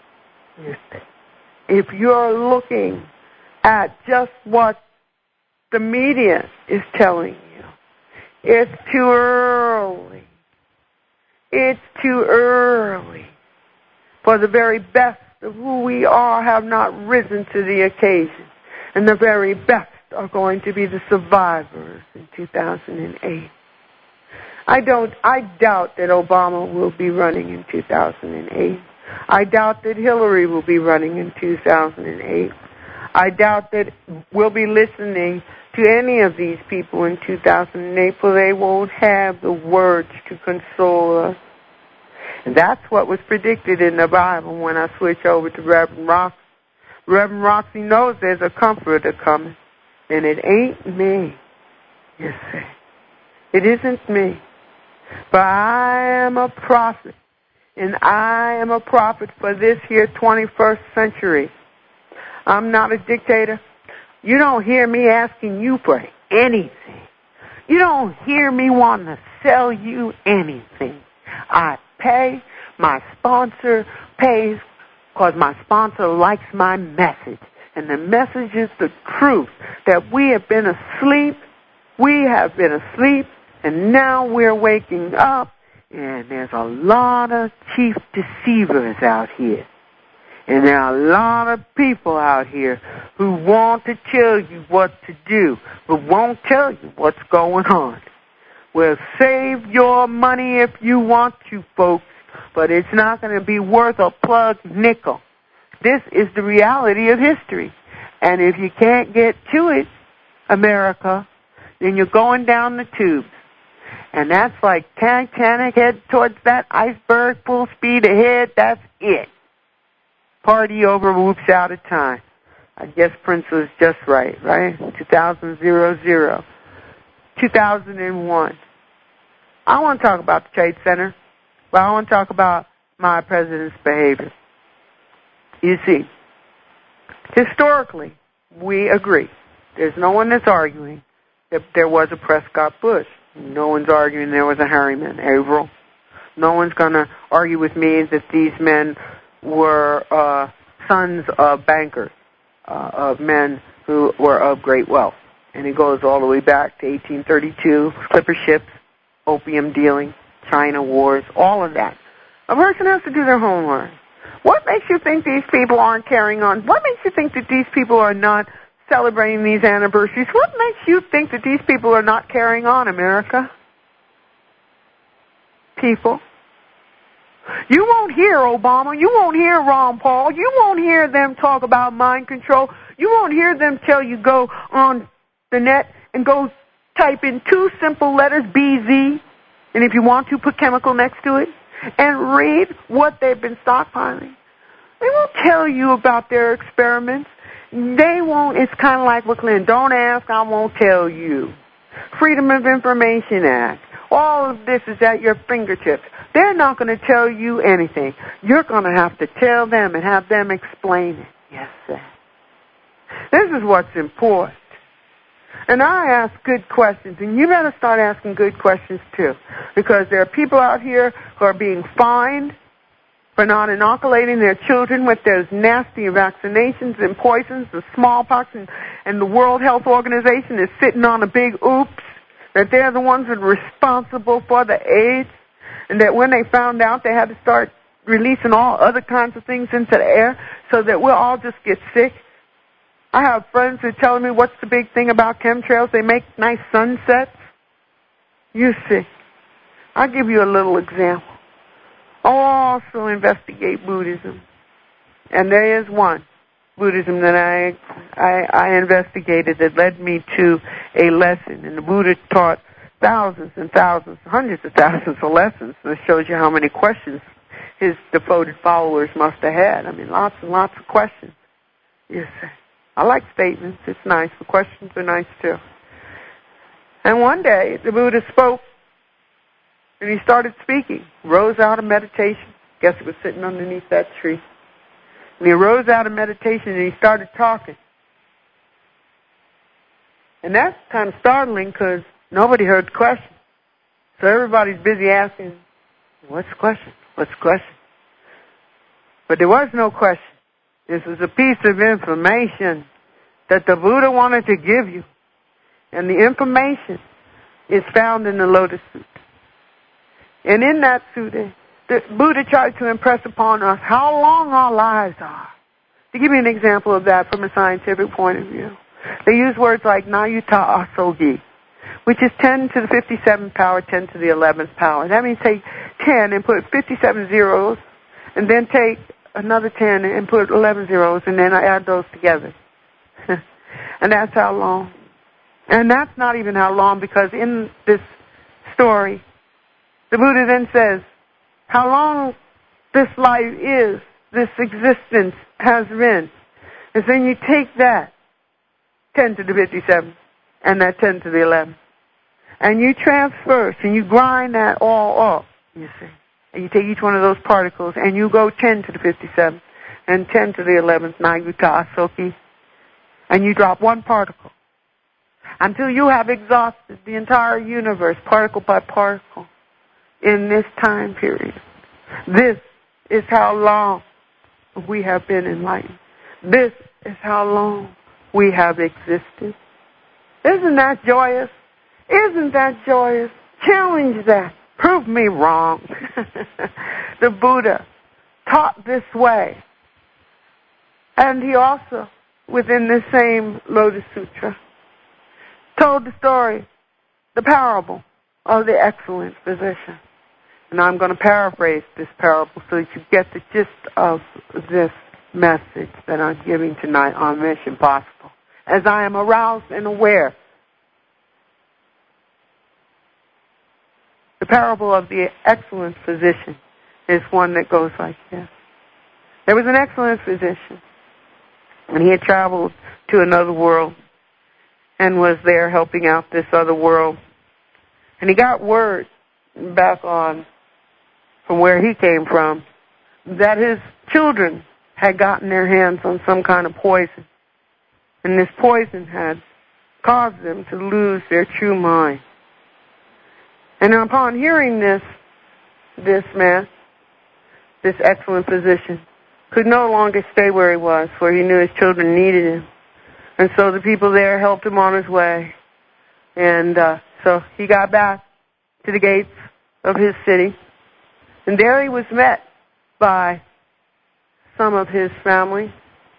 Speaker 1: if you're looking at just what the media is telling you, it's too early. It's too early. For the very best of who we are have not risen to the occasion. And the very best are going to be the survivors in two thousand eight. I don't, I doubt that Obama will be running in two thousand eight. I doubt that Hillary will be running in two thousand eight. I doubt that we'll be listening to any of these people in two thousand eight, for they won't have the words to console us. And that's what was predicted in the Bible when I switch over to Reverend Roxy. Reverend Roxy knows there's a comforter coming, and it ain't me, you see. It isn't me. But I am a prophet, and I am a prophet for this here twenty-first century. I'm not a dictator. You don't hear me asking you for anything. You don't hear me wanting to sell you anything. I pay, my sponsor pays, because my sponsor likes my message. And the message is the truth, that we have been asleep, we have been asleep, and now we're waking up, And there's a lot of chief deceivers out here. And there are a lot of people out here who want to tell you what to do, but won't tell you what's going on. Well, save your money if you want to, folks, but it's not going to be worth a plug nickel. This is the reality of history. And if you can't get to it, America, then you're going down the tubes. And that's like Titanic, head towards that iceberg, full speed ahead, that's it. Party over, whoops, out of time. I guess Prince was just right, right? two thousand, zero, zero. two thousand one. I want to talk about the Trade Center, but I want to talk about my president's behavior. You see, historically, we agree. There's no one that's arguing that there was a Prescott Bush. No one's arguing there was a Harriman, Averill. No one's going to argue with me that these men were uh, sons of bankers, uh, of men who were of great wealth. And it goes all the way back to eighteen thirty-two, clipper ships, opium dealing, China wars, all of that. A person has to do their homework. What makes you think these people aren't carrying on? What makes you think that these people are not celebrating these anniversaries? What makes you think that these people are not carrying on, America? People. You won't hear Obama. You won't hear Ron Paul. You won't hear them talk about mind control. You won't hear them tell you go on the net and go type in two simple letters, B Z, and if you want to, put chemical next to it, and read what they've been stockpiling. They won't tell you about their experiments. They won't. It's kind of like McLean. Don't ask, I won't tell you. Freedom of Information Act. All of this is at your fingertips. They're not going to tell you anything. You're going to have to tell them and have them explain it. Yes, sir. This is what's important. And I ask good questions, and you better start asking good questions too, because there are people out here who are being fined for not inoculating their children with those nasty vaccinations and poisons, the smallpox, and, and the World Health Organization is sitting on a big oops, that they're the ones that are responsible for the AIDS, and that when they found out they had to start releasing all other kinds of things into the air so that we'll all just get sick. I have friends who are telling me what's the big thing about chemtrails. They make nice sunsets. You see. I'll give you a little example. I'll also investigate Buddhism. And there is one Buddhism that I, I, I investigated that led me to a lesson. And the Buddha taught thousands and thousands, hundreds of thousands of lessons. And it shows you how many questions his devoted followers must have had. I mean, lots and lots of questions. You see. I like statements. It's nice. The questions are nice, too. And one day, the Buddha spoke, and he started speaking. Rose out of meditation. Guess he was sitting underneath that tree. And he rose out of meditation, and he started talking. And that's kind of startling, because nobody heard the question. So everybody's busy asking, what's the question? What's the question? But there was no question. This is a piece of information that the Buddha wanted to give you. And the information is found in the Lotus Sutra. And in that sutta, the Buddha tried to impress upon us how long our lives are. To give you an example of that from a scientific point of view, they use words like Nayuta Asogi, which is ten to the fifty-seventh power, ten to the eleventh power. That means take ten and put fifty-seven zeros, and then take another ten and put eleven zeros, and then I add those together. And that's how long. And that's not even how long, because in this story, the Buddha then says, how long this life is, this existence has been. And then you take that, ten to the fifty-seven, and that ten to the eleven. And you transverse, and you grind that all up, you see. And you take each one of those particles, and you go ten to the fifty-seven, and ten to the eleventh, Nayuta Asoki, and you drop one particle until you have exhausted the entire universe, particle by particle, in this time period. This is how long we have been enlightened. This is how long we have existed. Isn't that joyous? Isn't that joyous? Challenge that. Prove me wrong. The Buddha taught this way. And he also, within the same Lotus Sutra, told the story, the parable of the excellent physician. And I'm going to paraphrase this parable so that you get the gist of this message that I'm giving tonight on Mission Possible. As I am aroused and aware, the parable of the excellent physician is one that goes like this. There was an excellent physician, and he had traveled to another world and was there helping out this other world. And he got word back on from where he came from that his children had gotten their hands on some kind of poison. And this poison had caused them to lose their true mind. And upon hearing this, this man, this excellent physician, could no longer stay where he was, for he knew his children needed him. And so the people there helped him on his way. And uh, so he got back to the gates of his city. And there he was met by some of his family.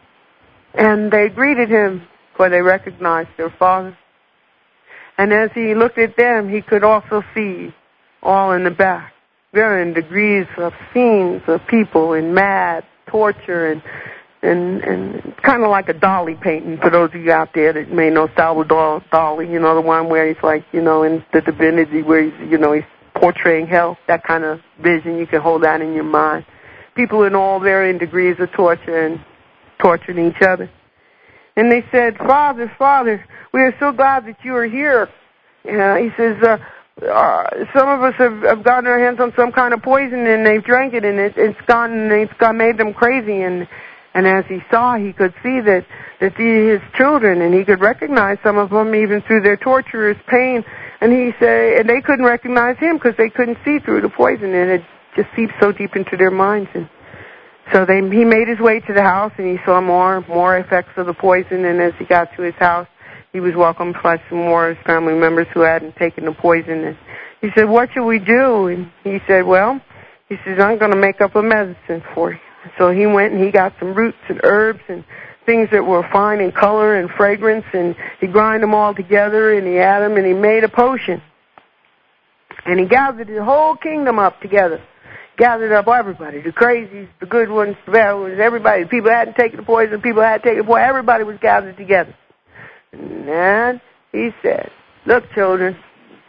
Speaker 1: And they greeted him, for they recognized their father. And as he looked at them, he could also see all in the back, varying degrees of scenes of people in mad torture and and and kind of like a Dali painting for those of you out there that may know Salvador Dali, you know, the one where he's like, you know, in the Divinity where he's, you know, he's portraying hell, that kind of vision. You can hold that in your mind. People in all varying degrees of torture and torturing each other. And they said, Father, Father, we are so glad that you are here. Uh, he says, uh, uh, some of us have, have gotten our hands on some kind of poison and they've drank it and it, it's gone, it's gone, made them crazy. And and as he saw, he could see that that the, his children, and he could recognize some of them even through their torturous pain. And he said, and they couldn't recognize him because they couldn't see through the poison, and it just seeped so deep into their minds. And so they, he made his way to the house, and he saw more more effects of the poison. And as he got to his house, he was welcomed by some more of his family members who hadn't taken the poison. And he said, what should we do? And he said, well, he says, I'm going to make up a medicine for you. So he went and he got some roots and herbs and things that were fine in color and fragrance, and he ground them all together, and he added them, and he made a potion. And he gathered the whole kingdom up together. Gathered up everybody, the crazies, the good ones, the bad ones, everybody. The people hadn't taken the poison, people had taken the poison. Everybody was gathered together. And then he said, look, children,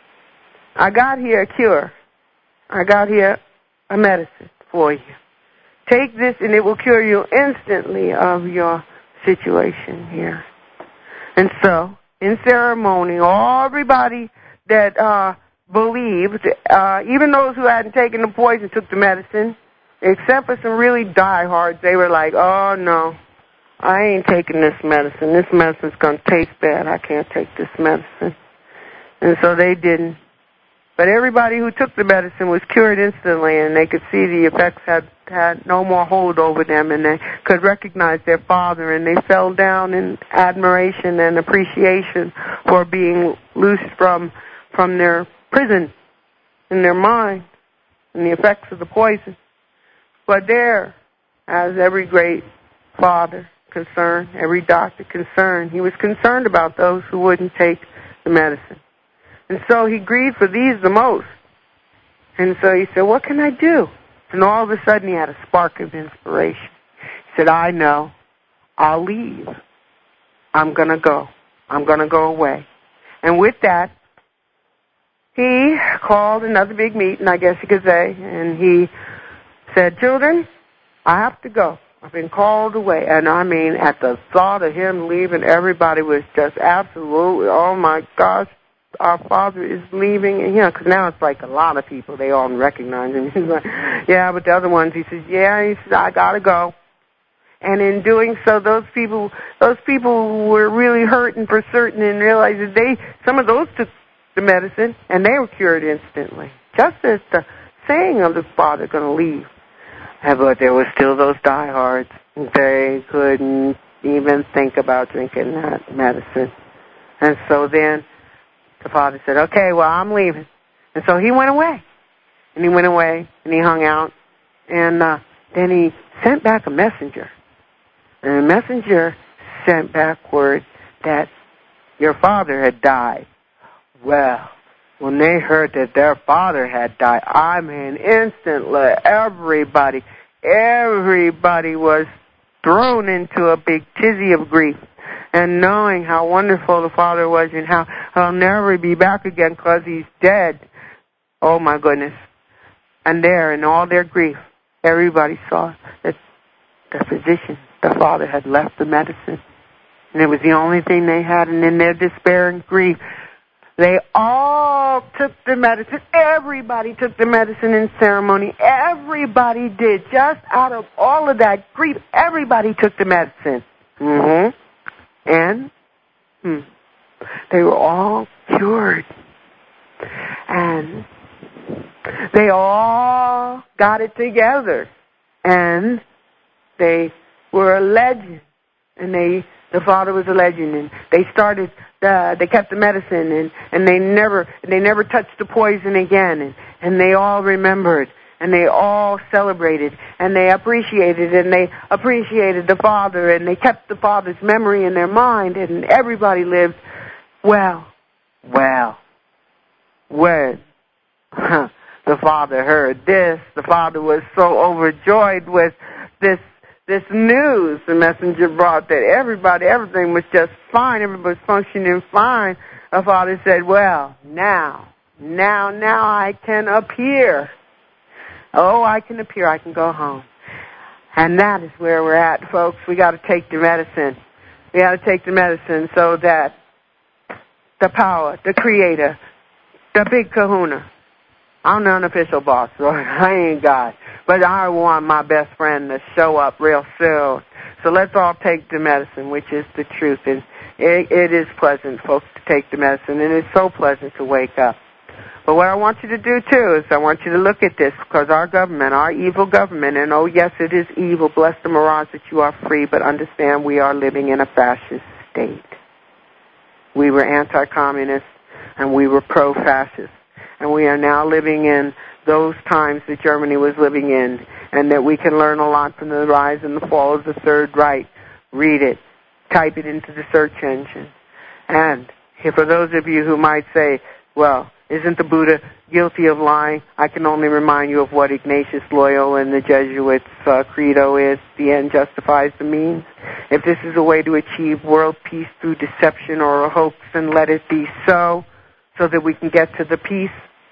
Speaker 1: I got here a cure. I got here a medicine for you. Take this and it will cure you instantly of your situation here. And so, in ceremony, everybody that uh, believed, uh, even those who hadn't taken the poison, took the medicine, except for some really diehards. They were like, oh, no, I ain't taking this medicine. This medicine's going to taste bad. I can't take this medicine. And so they didn't. But everybody who took the medicine was cured instantly, and they could see the effects had, had no more hold over them, and they could recognize their father, and they fell down in admiration and appreciation for being loosed from from their prison in their mind and the effects of the poison. But there, as every great father concerned, every doctor concerned, he was concerned about those who wouldn't take the medicine. And so he grieved for these the most. And so he said, what can I do? And all of a sudden he had a spark of inspiration. He said, I know. I'll leave. I'm going to go. I'm going to go away. And with that, he called another big meeting, I guess you could say, and he said, children, I have to go. I've been called away. And I mean, at the thought of him leaving, everybody was just absolutely, oh my gosh, our father is leaving, and you know, because now it's like a lot of people, they all recognize him. He's like, yeah, but the other ones, he says, yeah, he says, I gotta go. And in doing so, those people, those people were really hurting for certain, and realized that they, some of those took the medicine, and they were cured instantly, just as the saying of the father going to leave. But there were still those diehards. They couldn't even think about drinking that medicine, and so then the father said, okay, well, I'm leaving. And so he went away. and he went away, and he hung out, and uh, then he sent back a messenger. And the messenger sent back word that your father had died. Well, when they heard that their father had died, I mean, instantly, everybody, everybody was thrown into a big tizzy of grief. And knowing how wonderful the father was and how he'll never be back again because he's dead. Oh, my goodness. And there, in all their grief, everybody saw that the physician, the father, had left the medicine. And it was the only thing they had. And in their despair and grief, they all took the medicine. Everybody took the medicine in ceremony. Everybody did. Just out of all of that grief, everybody took the medicine. Mm-hmm. And hmm, they were all cured. And they all got it together. And they were a legend. And they, the father was a legend. And they started, uh, they kept the medicine. And, and they never, they never touched the poison again. And, and they all remembered. And they all celebrated, and they appreciated, and they appreciated the father, and they kept the father's memory in their mind, and everybody lived well. Well, when huh, the father heard this, the father was so overjoyed with this this news the messenger brought that everybody, everything was just fine, everybody was functioning fine. The father said, well, now, now, now I can appear. Oh, I can appear. I can go home. And that is where we're at, folks. We got to take the medicine. We got to take the medicine so that the power, the creator, the big kahuna. I'm the unofficial boss, Lord. I ain't God. But I want my best friend to show up real soon. So let's all take the medicine, which is the truth. And it, it is pleasant, folks, to take the medicine. And it's so pleasant to wake up. But what I want you to do, too, is I want you to look at this, because our government, our evil government, and oh, yes, it is evil. Bless the mirage that you are free, but understand we are living in a fascist state. We were anti-communist, and we were pro-fascist. And we are now living in those times that Germany was living in, and that we can learn a lot from the rise and the fall of the Third Reich. Read it. Type it into the search engine. And for those of you who might say, well, isn't the Buddha guilty of lying? I can only remind you of what Ignatius Loyola and the Jesuits' uh, credo is: the end justifies the means. If this is a way to achieve world peace through deception or a hoax, then let it be so, so that we can get to the peace.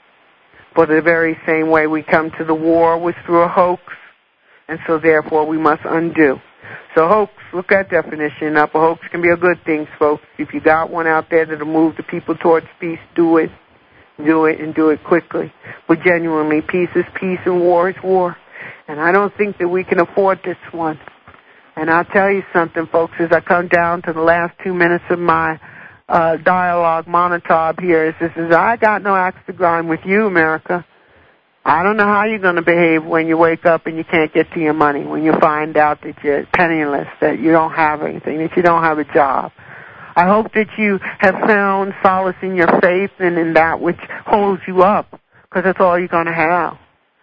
Speaker 1: For the very same way we come to the war was through a hoax, and so therefore we must undo. So hoax, look that definition up. A hoax can be a good thing, folks. If you got one out there that'll move the people towards peace, do it. Do it and do it quickly. But genuinely, peace is peace and war is war. And I don't think that we can afford this one. And I'll tell you something, folks, as I come down to the last two minutes of my uh, dialogue monotob here, is this is, I got no axe to grind with you, America. I don't know how you're going to behave when you wake up and you can't get to your money, when you find out that you're penniless, that you don't have anything, that you don't have a job. I hope that you have found solace in your faith and in that which holds you up, because that's all you're going to have.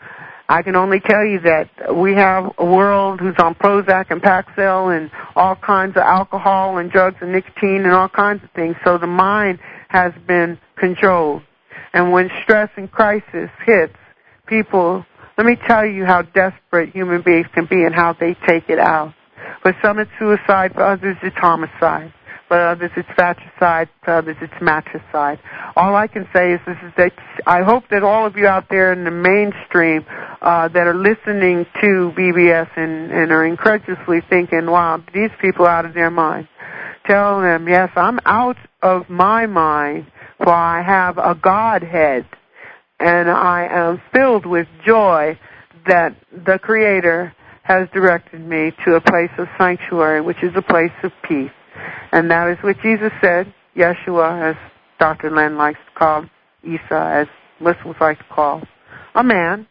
Speaker 1: I can only tell you that we have a world who's on Prozac and Paxil and all kinds of alcohol and drugs and nicotine and all kinds of things, so the mind has been controlled. And when stress and crisis hits, people, let me tell you how desperate human beings can be and how they take it out. For some it's suicide, for others it's homicide. For others it's fratricide, for others it's matricide. All I can say is this is that I hope that all of you out there in the mainstream uh, that are listening to B B S and, and are incredulously thinking, wow, these people are out of their mind. Tell them, yes, I'm out of my mind, for I have a Godhead, and I am filled with joy that the Creator has directed me to a place of sanctuary, which is a place of peace. And that is what Jesus said, Yeshua, as Doctor Len likes to call Isa, as Muslims like to call, a man,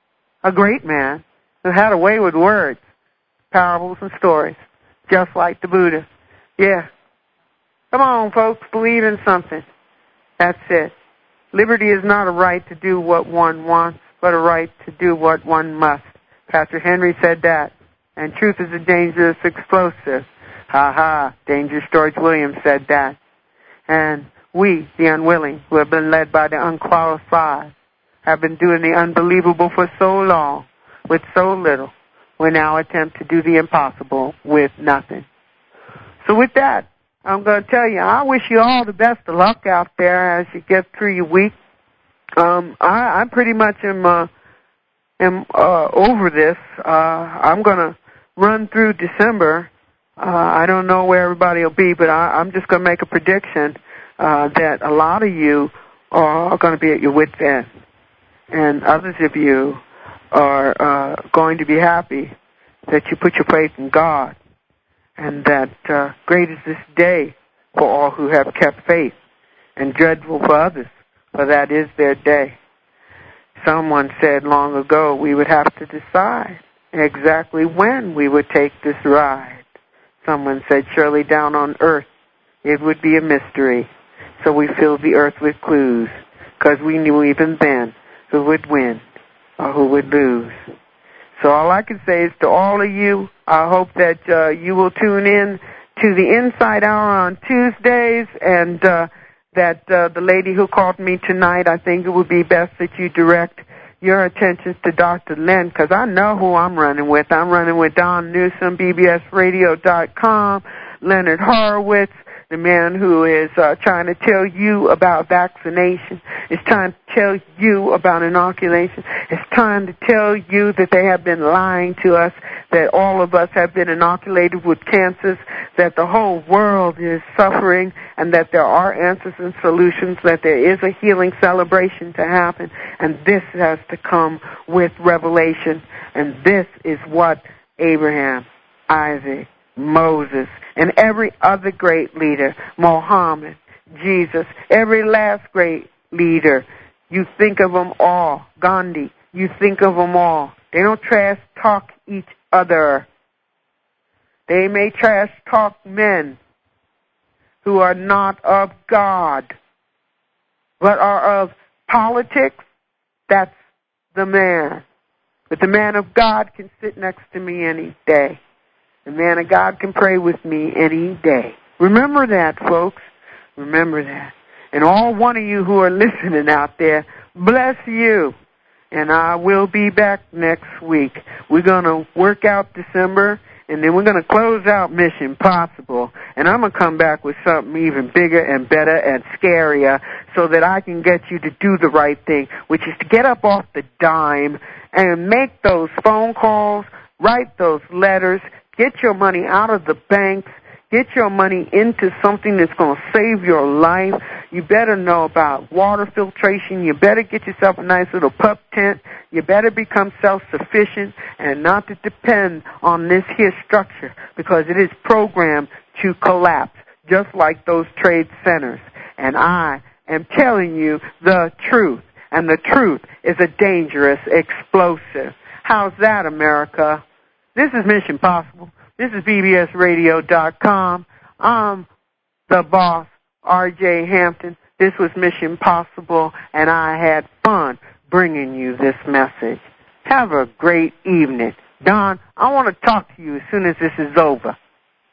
Speaker 1: a great man, who had a way with words, parables and stories, just like the Buddha. Yeah. Come on, folks, believe in something. That's it. Liberty is not a right to do what one wants. but a right to do what one must. Pastor Henry said that. And truth is a dangerous explosive. Ha ha. Dangerous George Williams said that. And we, the unwilling, who have been led by the unqualified, have been doing the unbelievable for so long, with so little, we now attempt to do the impossible with nothing. So with that, I'm going to tell you, I wish you all the best of luck out there as you get through your week. Um, I, I pretty much am, uh, am uh, over this. Uh, I'm going to run through December. Uh, I don't know where everybody will be, but I, I'm just going to make a prediction uh, that a lot of you are going to be at your wit's end, and others of you are uh, going to be happy that you put your faith in God, and that uh, great is this day for all who have kept faith, and dreadful for others, for that is their day. Someone said long ago we would have to decide exactly when we would take this ride. Someone said surely down on earth it would be a mystery, so we filled the earth with clues, because we knew even then who would win or who would lose. So all I can say is to all of you, I hope that uh, you will tune in to the Inside Hour on Tuesdays, and uh, that uh, the lady who called me tonight, I think it would be best that you direct your attentions to Doctor Lynn, because I know who I'm running with. I'm running with Don Newsom, B B S radio dot com, Leonard Horowitz, the man who is uh, trying to tell you about vaccination. It's trying to tell you about inoculation. It's trying to tell you that they have been lying to us, that all of us have been inoculated with cancers, that the whole world is suffering, and that there are answers and solutions, that there is a healing celebration to happen, and this has to come with revelation. And this is what Abraham, Isaac, Moses, and every other great leader, Mohammed, Jesus, every last great leader, you think of them all, Gandhi, you think of them all. They don't trash talk each other. They may trash talk men who are not of God, but are of politics. That's the man. But the man of God can sit next to me any day. The man of God can pray with me any day. Remember that, folks. Remember that. And all one of you who are listening out there, bless you. And I will be back next week. We're going to work out December, and then we're going to close out Mission Possible. And I'm going to come back with something even bigger and better and scarier, so that I can get you to do the right thing, which is to get up off the dime and make those phone calls, write those letters, get your money out of the banks, get your money into something that's going to save your life. You better know about water filtration. You better get yourself a nice little pup tent. You better become self-sufficient and not to depend on this here structure, because it is programmed to collapse, just like those trade centers. And I am telling you the truth, and the truth is a dangerous explosive. How's that, America? This is Mission Possible. This is B B S radio dot com. I'm the boss, R J Hampton. This was Mission Possible, and I had fun bringing you this message. Have a great evening. Don, I want to talk to you as soon as this is over.